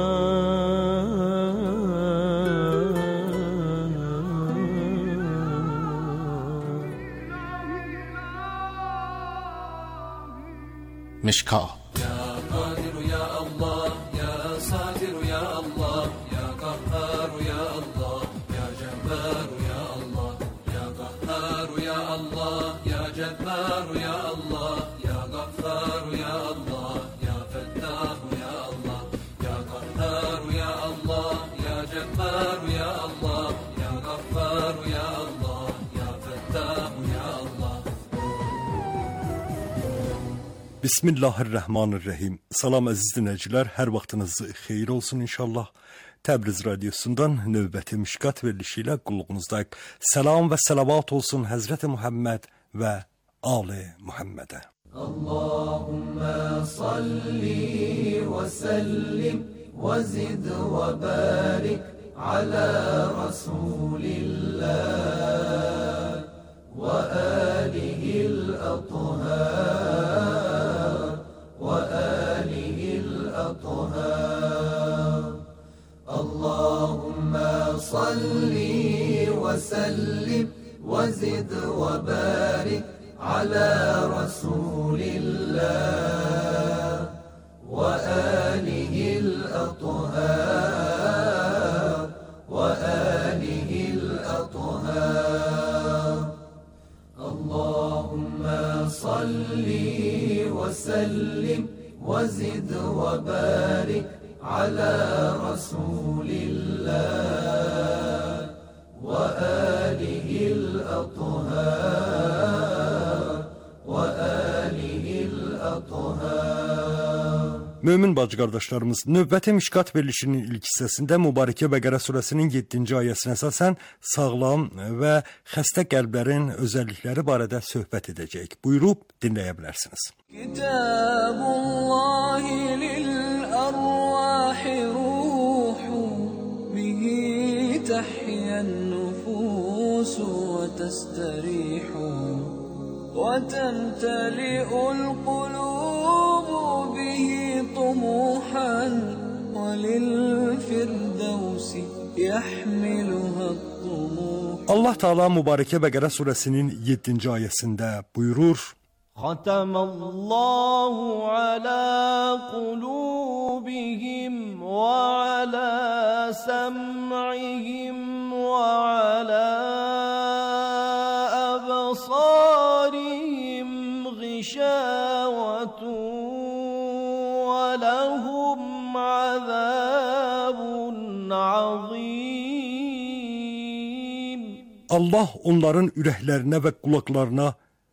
S10: مشکات
S9: یا قادر یا الله یا صادر یا الله یا قهار یا الله یا جبار یا الله یا قهار یا الله یا جبار یا الله یا غفار یا الله یا فتاح یا الله یا قهار یا الله یا جبار یا الله یا غفار یا الله یا فتاح یا الله.
S10: Bismillahirrahmanirrahim. Salam əziz dinləyicilər, hər vaxtınız xeyir olsun inşallah. Təbriz radiosundan növbəti Mişkat verilişi ilə qulluğunuzdayıq. Salam və salavat olsun Həzrəti Muhammed və Ali Muhammedə.
S9: Allahümme salli və səllim və zid və barik على رسول الله وآله الأطهار وآله الأطهار اللهم صل وسلم وزد وبارك على رسول الله وآله الأطهار وآله الأطهار اللهم صل وسلم وزد وبارك على رسول الله وآله الأطهار وآله الأطهار.
S10: Mömin bacı qardaşlarımız, növbəti Mişkat verilişinin ilk hissəsində Mübarəkə Bəqərə surəsinin yeddinci ayəsinə əsasən sağlam və xəstə qəlblərin özəllikləri barədə söhbət edəcəyik. Buyurub dinləyə bilərsiniz.
S9: Kitabullahi lil-arvahi ruhu bihi tahyan nufus və tastarihu və temtali'ul qulub bihi طموحا وللفردوس يحملها الطموح.
S10: Allah Teala Mübarəkə Bəqərə surəsinin yeddinci ayəsində buyurur:
S11: Xatamallahu ala qulubihim və ala sam'ihim və ala absarihim ghishawatun لهم عذاب عظيم.
S10: Allah onların ürəklərinə və qulaqlarına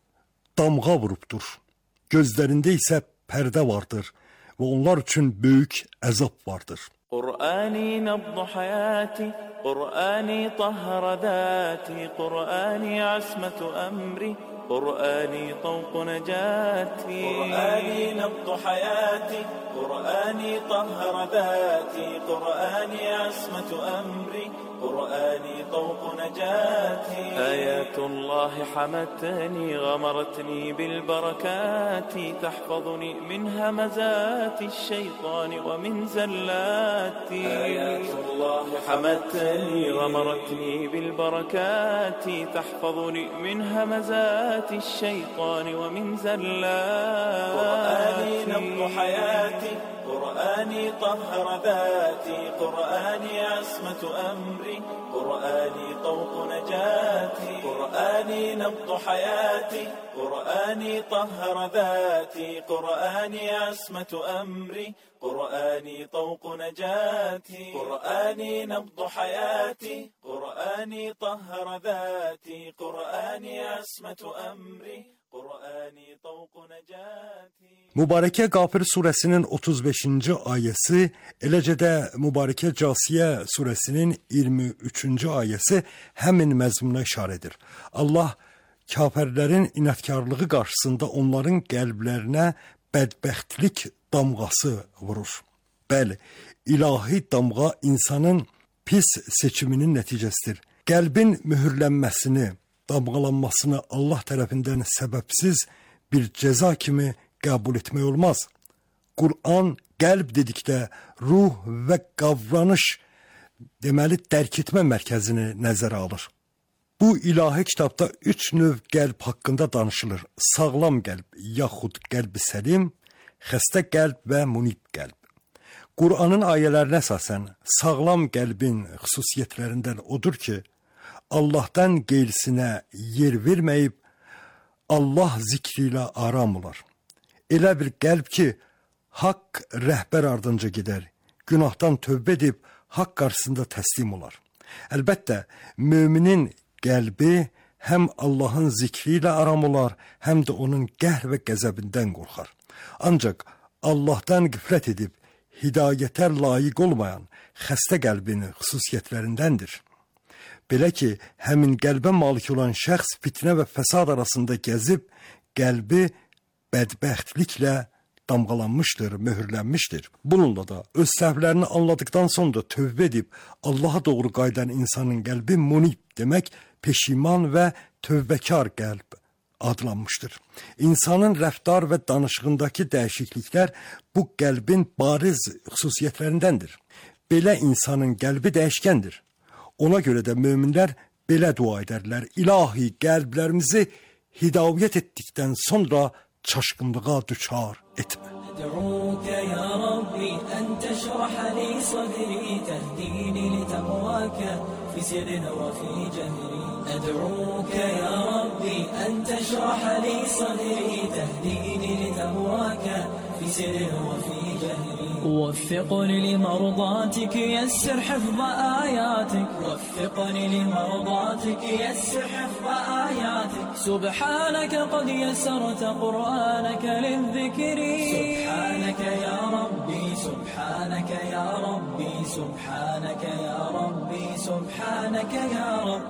S10: damğa vurubdur. Gözlərində isə pərdə vardır və onlar üçün böyük əzab vardır.
S12: قرآني نبض حياتي قرآني طهر ذاتي قرآني عصمة أمري قرآني طوق نجاتي قرآني نبض حياتي قرآني طهر ذاتي قرآني عصمة أمري قرآني طوق نجاتي آيات الله حمتني غمرتني بالبركات تحفظني من همزات الشيطان ومن زلاتي آيات الله حمتني غمرتني بالبركات تحفظني من همزات الشيطان ومن زلاتي قرآني نبض حياتي قرآني طهر ذاتي قرآني عصمة أمري قرآني طوق نجاتي قرآني نبض حياتي قرآني طهر ذاتي قرآني عصمة أمري قرآني طوق نجاتي قرآني نبض حياتي قرآني طهر ذاتي قرآني عصمة أمري قرآني طوق نجاتي.
S10: Mübarəkə Qafir surəsinin otuz beşinci ayəsi, eləcə də Mübarəkə Casiyə surəsinin iyirmi üçüncü ayəsi həmin məzmuna işarə edir. Allah kafirlərin inatkarlığı qarşısında onların qəlblərinə bədbəxtlik damğası vurur. Bəli, ilahi damğa insanın pis seçiminin nəticəsidir. Qəlbin mühürlənməsini, damğalanmasını Allah tərəfindən səbəbsiz bir cəza kimi qəbul etmək olmaz. Qur'an qəlb dedikdə ruh və qavranış, deməli dərk etmə mərkəzini nəzərə alır. Bu ilahi kitabda üç növ qəlb haqqında danışılır. Sağlam qəlb, yaxud qəlbi səlim, xəstə qəlb və munib qəlb. Qur'anın ayələrinə əsasən sağlam qəlbin xüsusiyyətlərindən odur ki, Allahdan qeyrisinə yer verməyib, Allah zikri ilə aram olar. Elə bir qəlb ki, haqq rəhbər ardınca gedər, günahdan tövbə edib, haqq qarşısında təslim olar. Əlbəttə, müminin qəlbi həm Allahın zikri ilə aram olar, həm də onun qəhr və qəzəbindən qorxar. Ancaq Allahdan qiflət edib, hidayətə layiq olmayan xəstə qəlbin xüsusiyyətlərindəndir. Belə ki, həmin qəlbə malik olan şəxs fitnə və fəsad arasında gəzib, qəlbi bədbəxtliklə damğalanmışdır, möhürlənmişdir. Bununla da öz səhvlərini anladıktan sonra tövbə edib Allaha doğru qayıdan insanın qəlbi munib demək peşiman və tövbəkar qəlb adlanmışdır. İnsanın rəftar və danışığındakı dəyişikliklər bu qəlbin bariz xüsusiyyətlərindəndir. Belə insanın qəlbi dəyişkəndir. Ona görə də möminlər belə dua edərlər: İlahi, qəlblərimizi hidayət etdikdən sonra çaşqınlığa düçar etmə.
S11: أدعوك يا ربي أن تشرح لي صدري تهديني لتقواك في سر وفي جهري أدعوك يا ربي أن تشرح لي صدري تهديني لتقواك في سر وفي جهري وفقني لمرضاتك يسر حفظ آياتك وفقني لمرضاتك يسر حفظ آياتك سبحانك قد يسرت قرآنك للذكر سبحانك يا ربي سبحانك يا ربي سبحانك يا ربي سبحانك يا رب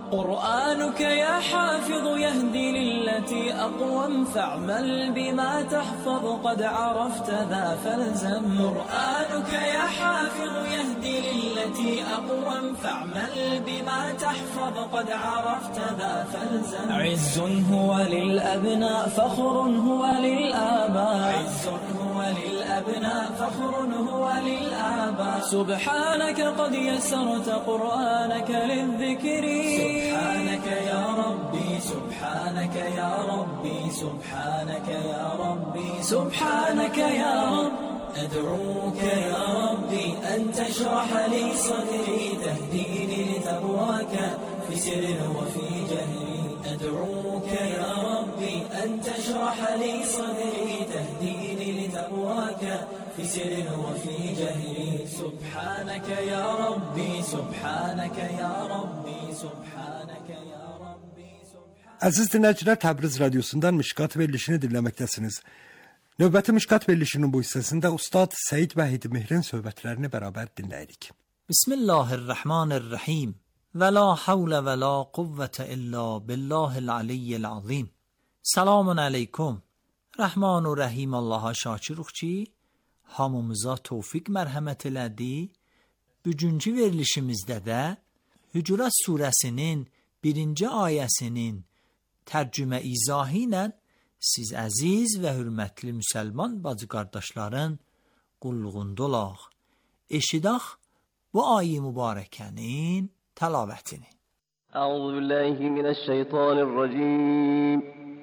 S11: قرآنك يا حافظ يهدي للتي أقوم فاعمل بما تحفظ قد عرفت ذا فالزم قرآنك يا حافظ يهدي للتي أقوم فاعمل بما تحفظ قد عرفت ذا فالزم عز هو للأبناء فخر هو للآباء عز هو للأبناء فخر هو للآباء سبحانك قد يسرت قرآنك للذكر سبحانك يا ربي سبحانك يا ربي سبحانك يا ربي سبحانك يا رب أدعوك يا ربي أن تشرح لي صدري تهديني لتقواك في سر وفي جهري أدعوك يا ربي أن تشرح لي صدري تهديني لتقواك في سر وفي جهري سبحانك يا ربي سبحانك يا ربي سبحانك يا ربي سبحانك.
S10: Əziz dinləyicilər, Təbriz radiosundan Mişqat verilişini dinləməkdəsiniz. Növbəti Mişqat verilişinin bu hissəsində Ustad Səid Vəhid Mehrin söhbətlərini bərabər dinləyirik.
S13: Bismillahirrahmanirrahim. Və la havlə və la quvvətə illa billahil aliyyil azim. Selamun aleykum. Rəhman və Rəhim Allaha şakiruq ki, hamımıza tövfiq mərhəmət elədi. Bugünkü verilişimizdə də Hücurat surəsinin birinci ayəsinin tərcümə izahı ilə siz əziz və hürmətli müsəlman bacı qardaşların qulluğunda olaq. Eşidək bu ayi mübarəkənin təlavətini.
S11: أعوذ بالله من الشيطان الرجيم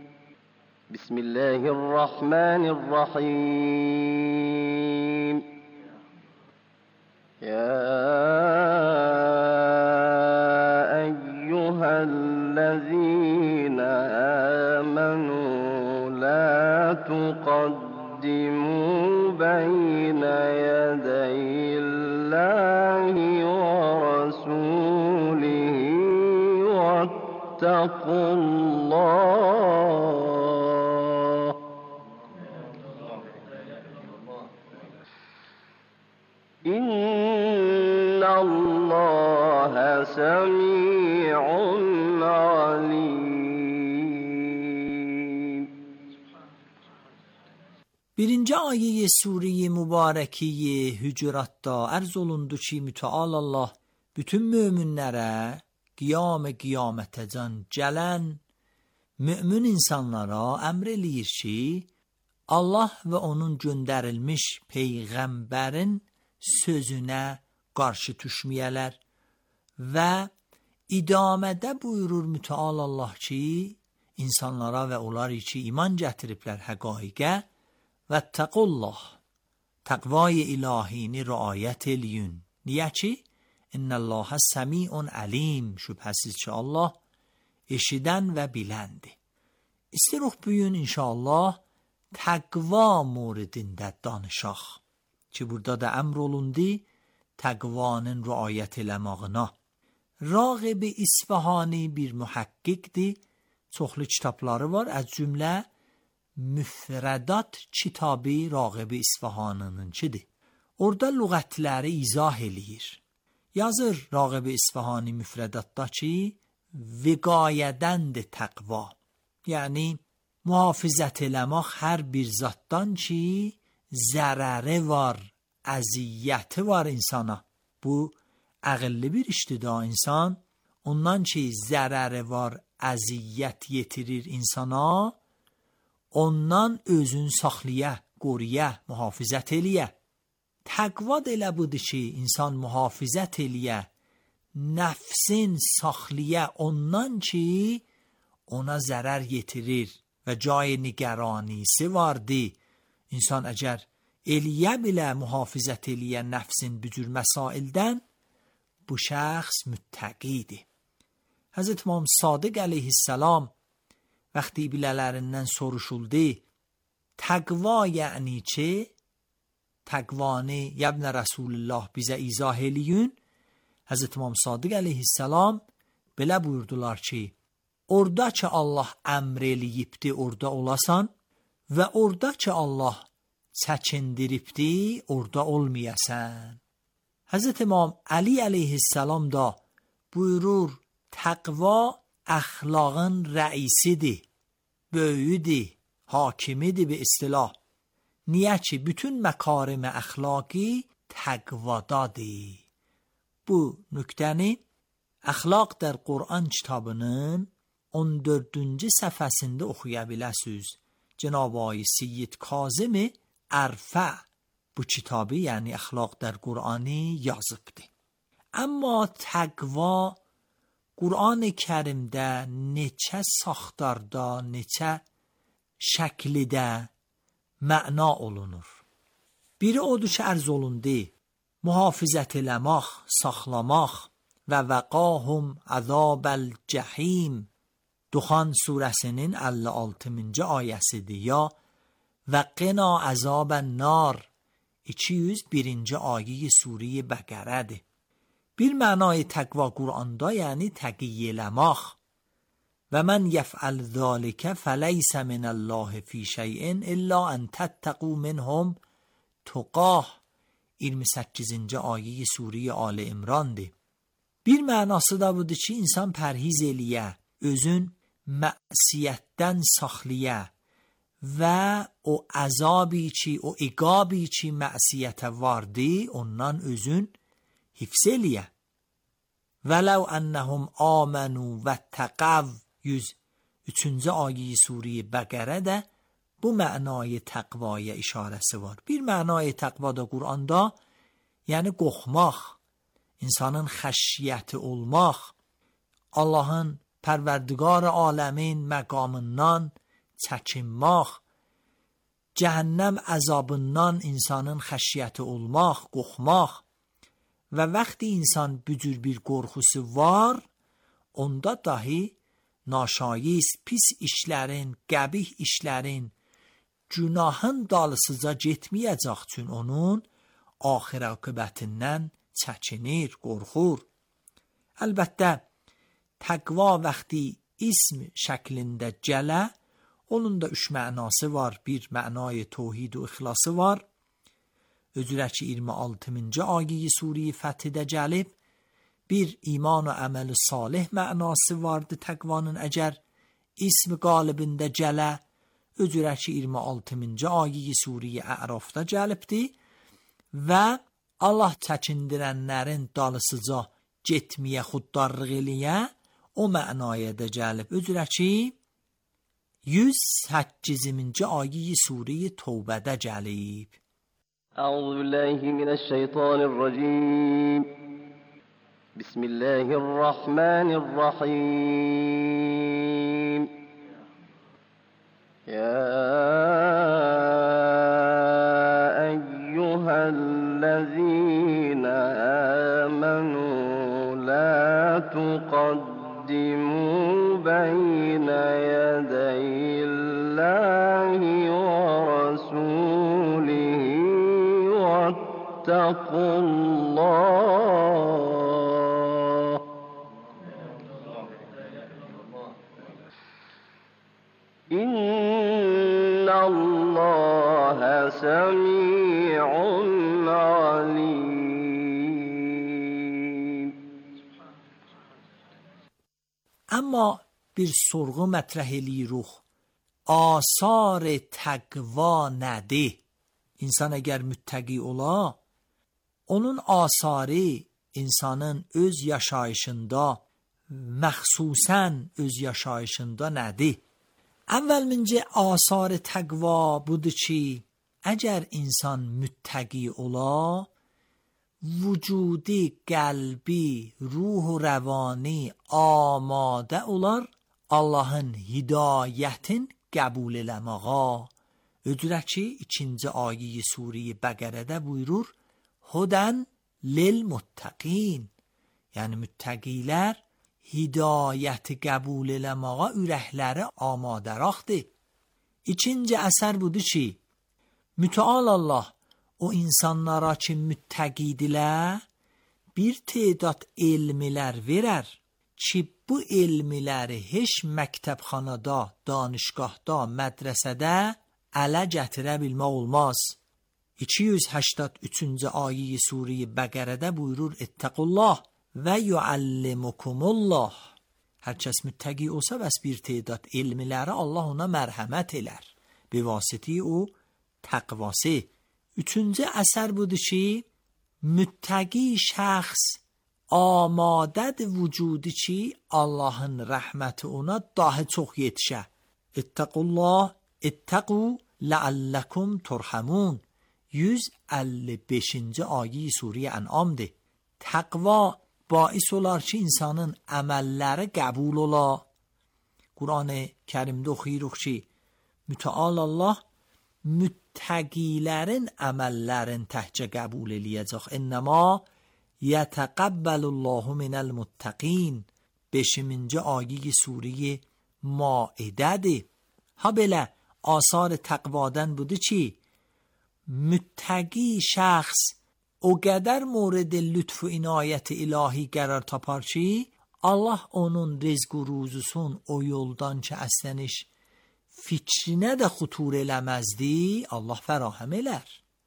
S11: بسم الله الرحمن الرحيم يا أيها الذين آمنوا لا تقدموا بين يدي الله ورسوله واتقوا الله إن الله سميع عليم.
S13: Birinci ayə-i Sure-i Mübarəki Hücuratda ərz olundu ki, Mütəal Allah bütün möminlərə qiyam-ı qiyamətəcən gələn mömin insanlara əmr eləyir ki, Allah və onun göndərilmiş peyğəmbərin sözünə qarşı düşməyələr və idamədə buyurur Mütəal Allah ki, insanlara və onlar ki iman gətiriblər həqaiqə və təqullah, təqvay ilahini riayət eləyin. Niyə ki? İnnəlləhə səmiun əlim, şübhəsiz ki Allah eşidən və biləndir. İstiruq bugün inşallah təqva moridində danışaq ki, burada da əmr olundu təqvanın riayət eləmağına. Rağib-i İsfahani bir mühəqqiqdir, çoxlu kitabları var, az cümlə Müfrədat kitabı Rağib-i İsfahanınınkidir. Orada lüğətləri izah eləyir. Yazır Rağib-i İsfahani müfrədatda ki, viqayədəndir təqva. Yəni, muhafizət eləmək hər bir zatdan ki, zərəri var, əziyyəti var insana. Bu, əqilli bir işdir da insan. Ondan ki, zərəri var, əziyyət yetirir insana, ondan özün saxlıya, qoruya, mühafizət eləyə. Təqva da elə budur ki, insan mühafizət eləyə, nəfsin saxlıya ondan ki, ona zərər yetirir və cay nigaranisi vardı. İnsan əgər eləyə bilə mühafizət eləyə nəfsin bu cür məsaildən, bu şəxs müttəqidir. Həzrət İmam Sadiq əleyhissalam vəqti bilələrindən soruşuldu, təqva yəni ki, təqvanı yəbnə Rasulullah bizə izah eləyün. Həzrət İmam Sadiq əleyhissalam belə buyurdular ki, orada ki Allah əmr eləyibdi, orada olasan və orada ki Allah çəkindiribdi, orada olmayasan. Həzrət İmam Əli əleyhissalam da buyurur, təqva əxlaqın rəisidir, böyüdür, hakimidir bir istilah. Niyə ki, bütün məkarim əxlaqi təqvadadır. Bu nüktəni Əxlaq der Qur'an kitabının on dördüncü səhifəsində oxuya biləsiniz. Cənab-ı Seyyid Kazım Ərfə bu kitabı, yəni Əxlaq der Qur'anı yazıbdır. Amma təqva Qur'an-ı Kərimdə neçə saxtarda, neçə şəklidə məna olunur. Biri odur ki, ərz olundu, mühafizət eləmək, saxlamaq və vəqahum əzabəl cəhim. Duxan surəsinin əlli altıncı ayəsidir ya və qina əzabən nar iki yüz birinci ayə Sure-i Bəqərədir. Bir mənay təqva Qur'anda yəni təqiyyə eləmək. Və mən yəfəl zəlikə fəleysə minəllahi fi şeyin illa ən təttəqu minhum tuqah iyirmi səkkizinci ayə Sure-i Ali İmrandır. Bir mənası da budur ki, insan pərhiz eləyə, özün mə'siyyətdən saxlıya və o əzabi ki, o iqabi ki mə'siyyətə vardı, ondan özün hifz eləyə. Vələv ənəhum amanu və təqav yüz üçüncü ayə Sure-i Bəqərədə bu mənayı təqvaya işarəsi var. Bir mənayı təqva da Qur'anda, yəni qorxmaq, insanın xəşiyyəti olmaq, Allahın Pərverdigar aləmin məqamından çəkinmək, cəhənnəm əzabından insanın xəşiyyəti olmaq, qorxmaq və vəqti insan bücür bir qorxusu var, onda dahi naşayist, pis işlərin, qəbih işlərin, günahın dalısıca getməyəcək üçün onun axir aqibətindən çəkinir, qorxur. Əlbəttə, təqva vəqti ism şəklində gələ, onun da üç mənası var. Bir mənayı təvhid və ixlası var. Özürə ki iyirmi altıncı ayə Sure-i Fəthdə gəlib. Bir iman və əməl salih mənası vardı təqvanın əgər ism qalibində gələ. Özürə ki iyirmi altıncı ayə Sure-i Ərafda gəlibdi və Allah çəkindirənlərin dalısıca getməyə, xuddarlıq eləyə o mənaya da gəlib. Özürə ki yüz səkkizinci ayə Sure-i Tövbədə gəlib.
S11: Əuzu billahi minəşşeytanirracim. Bismillahirrahmanirrahim. Ya eyyühellezine amenu la tuqaddimu beyne yedeyillahi ve rasulihi vettakullah. İnnallâhe semî'un alim.
S13: Amma bir sorğu mətrəh eləyirik. asar takva nədir? İnsan əgər müttəqi ola, onun asarı insanın öz yaşayışında, məxsusən öz yaşayışında nədir? Əvvəlcə asar təqva budur ki, əgər insan müttəqi ola, vücudi, qəlbi, ruh و rəvani amadə olar Allahın hidayətin qəbul eləməğa. Ödürə ki, ikinci ayə Sure-i Bəqərədə buyurur, Hudən lil muttəqin. Yəni müttəqilər hidayəti qəbul eləməğa ürəkləri amadəraqdır. İkinci əsər budur ki, mütəal Allah o insanlara ki müttəqidirlər, bir tədad elmlər verər ki, bu elmləri heç məktəbxanada, danışqahda, mədrəsədə ələ gətirə bilmək olmaz. iki yüz həştad üçüncü ayə Sure-i Bəqərədə buyurur, İttəqullah və yuallimukumullah. Hər kəs müttəqi olsa, bəs bir tədad elmləri Allah ona mərhəmət elər. Bivasiti o təqvası. Üçüncü əsər budur ki, müttəqi şəxs amadədir vücudi ki, Allahın rəhməti ona daha çox yetişə. İttəqullah, ittəqu ləalləkum turhamun. yüz əlli beşinci ayə Sure-i Ən'amdır. Təqva bais olar ki, insanın əməlləri qəbul ola. Quran-ı Kərimdə oxuyuruq ki, mütəal Allah müttəqilərin əməllərin təhcə qəbul eləyəcək. İnnəma yətəqəbbəlullahu minəl muttəqin. beşinci ayə Sure-i Maidədir. Ha belə asar təqvadan budur ki, müttəqi şəxs o qədər mورد lütf و inayət ilahi qərar tapar ki, Allah onun rizq و ruzusun o yoldan ki əsliniş fikrinə də xutur eləməzdi, Allah fərahem elər.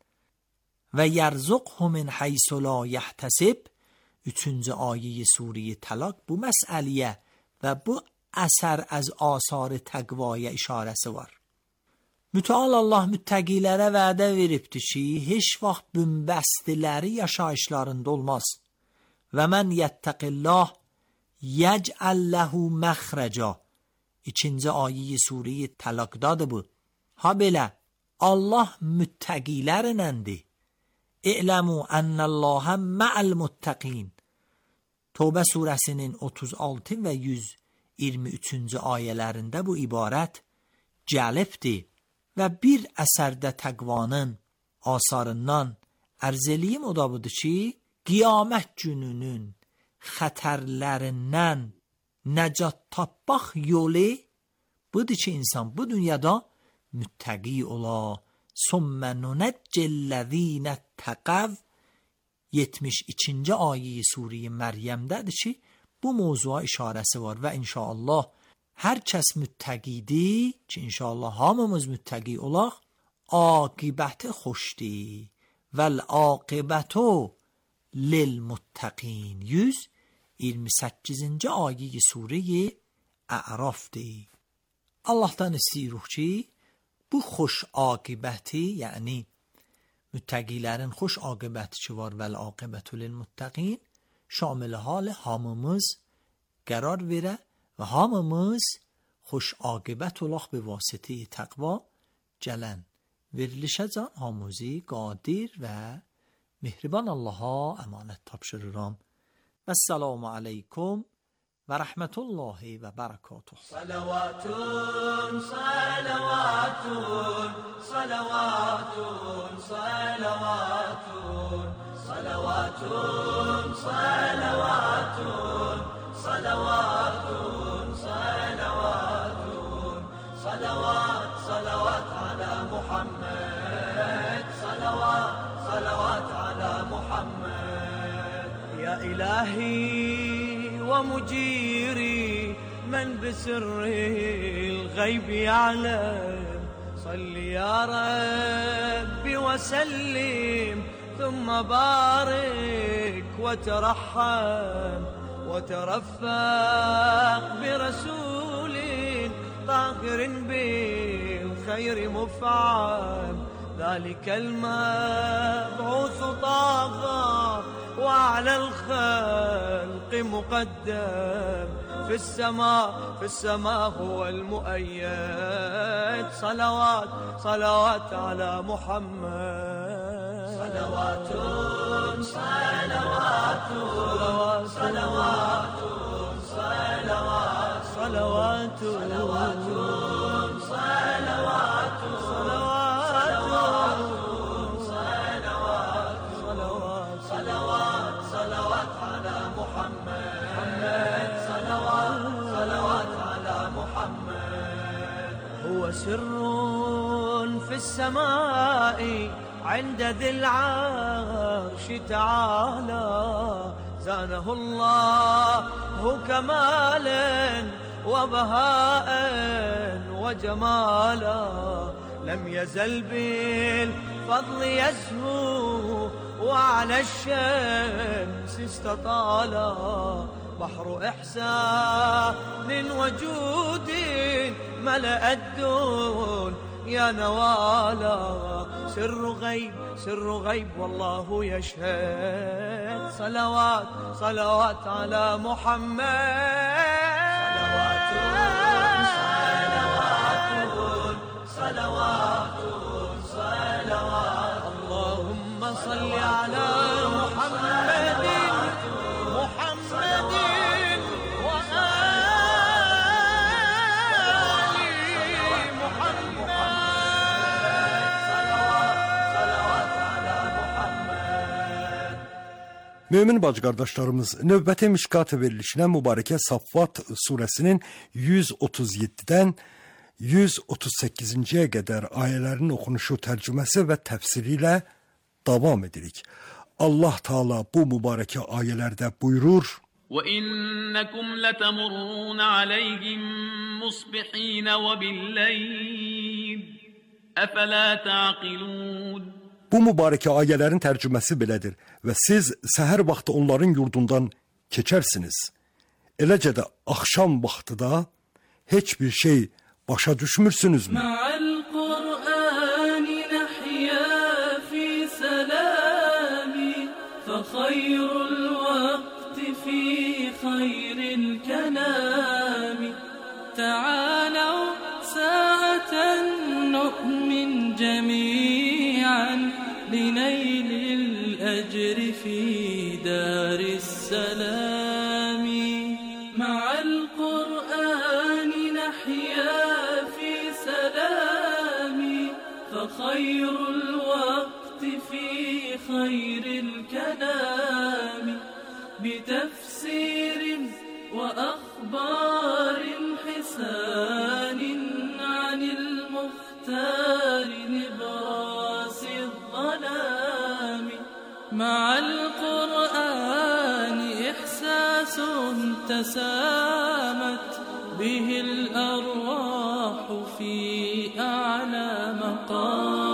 S13: Və yərzuqhu min haysu la yahtasib. üçüncü ayə Sure-i Talaq bu məsələyə və bu əsər az asar təqvaya işarəsi var. Mütəal Allah müttəqilərə vədə veribdir ki, heç vaxt bümbəstiləri yaşayışlarında olmaz. Və mən yəttəqillah yəcəl ləhu məxrəcə. İkinci ayə Sure-i Talaqdadır bu. Ha belə, Allah müttəqilərənəndir. İ'ləmu ənəlləhə mə'əl muttəqin. Tövbə surəsinin otuz altı və yüz iyirmi üçüncü ayələrində bu ibarət cəlibdir. Və bir əsərdə təqvanın asarından ərz eləyim o da budur ki, qiyamət gününün xətərlərindən nəcat tapmaq yolu budur ki, insan bu dünyada müttəqi ola. Sümmə nunəccəl-ləzīnə təqəv. yetmiş ikinci ayə Sure-i Məryəmdədir ki, bu mövzuya işarəsi var və inşallah hər kəs müttəqidir ki, inşallah hamımız müttəqi olaq, aqibəti xoşdur. Vəl-aqibətu lil-muttəqin. yüz iyirmi səkkizinci ayə Sure-i Ərafdır. Allahdan istəyirik ki, bu xoş aqibəti, yəni müttəqilərin xoş aqibəti ki var, vəl-aqibətu lil-muttəqin, şamil hal hamımız qərar verə və hamımız xoş aqibət olaq به واسطه təqva gələn verilişə can hamuzi qadir və mehriban Allaha əmanət tapşırıram. Vəssalamu aleykum və rəhmətullahi və bərəkatuh.
S9: Salavatun, salavatun, salavatun, salavatun, salavatun, salavatun, salavatun, salavatun, salavat, salavat ala Muhammed, salavat, salavat ala Muhammed. Ya ilahi ومجيري من بسر الغيب يعلم صل يا ربي وسلم ثم بارك وترحم وترفق برسول
S14: طاهر بالخير مفعم ذلك المبعوث طاغى وعلى الخلق مقدم في السماء في السماء هو المؤيد صلوات صلوات على محمد صلوات صلوات صلوات صلوات صلوات صلوات صلوات سر في السماء عند ذي العرش تعالى زانه الله كمالا وبهاء وجمالا لم يزل بالفضل يزهو وعلى الشمس استطالا بحر إحسان وجود ملأ الدون يا نوالا سر غيب سر غيب والله يشهد صلوات صلوات على محمد صلوات صلوات صلوات اللهم صل على محمد محمد
S10: Mömin bacı qardaşlarımız, növbəti Mişkat verilişinə mübarəkə Saffat surəsinin yüz otuz yeddidən yüz otuz səkkizinciyə qədər ayələrin oxunuşu, tərcüməsi və təfsiri ilə davam edirik. Allah Taala bu mübarəkə ayələrdə buyurur:
S15: وَإِنَّكُمْ لَتَمُرُّونَ عَلَيْهِمْ مُصْبِحِينَ وَبِاللَّيْلِ أَفَلَا تَعْقِلُونَ Bu mübarək ayələrin tərcüməsi belədir və siz səhər vaxtı onların yurdundan keçərsiniz. Eləcə də axşam vaxtı da heç bir şey başa düşmürsünüzmü?
S16: لنيل الأجر في دار السلام مع القرآن نحيا في سلام فخير الوقت في خير الكلام بتفسير وأخبار حسان عن المختار نبراس الظلام مع القرآن إحساس تسامت به الأرواح في أعلى مقام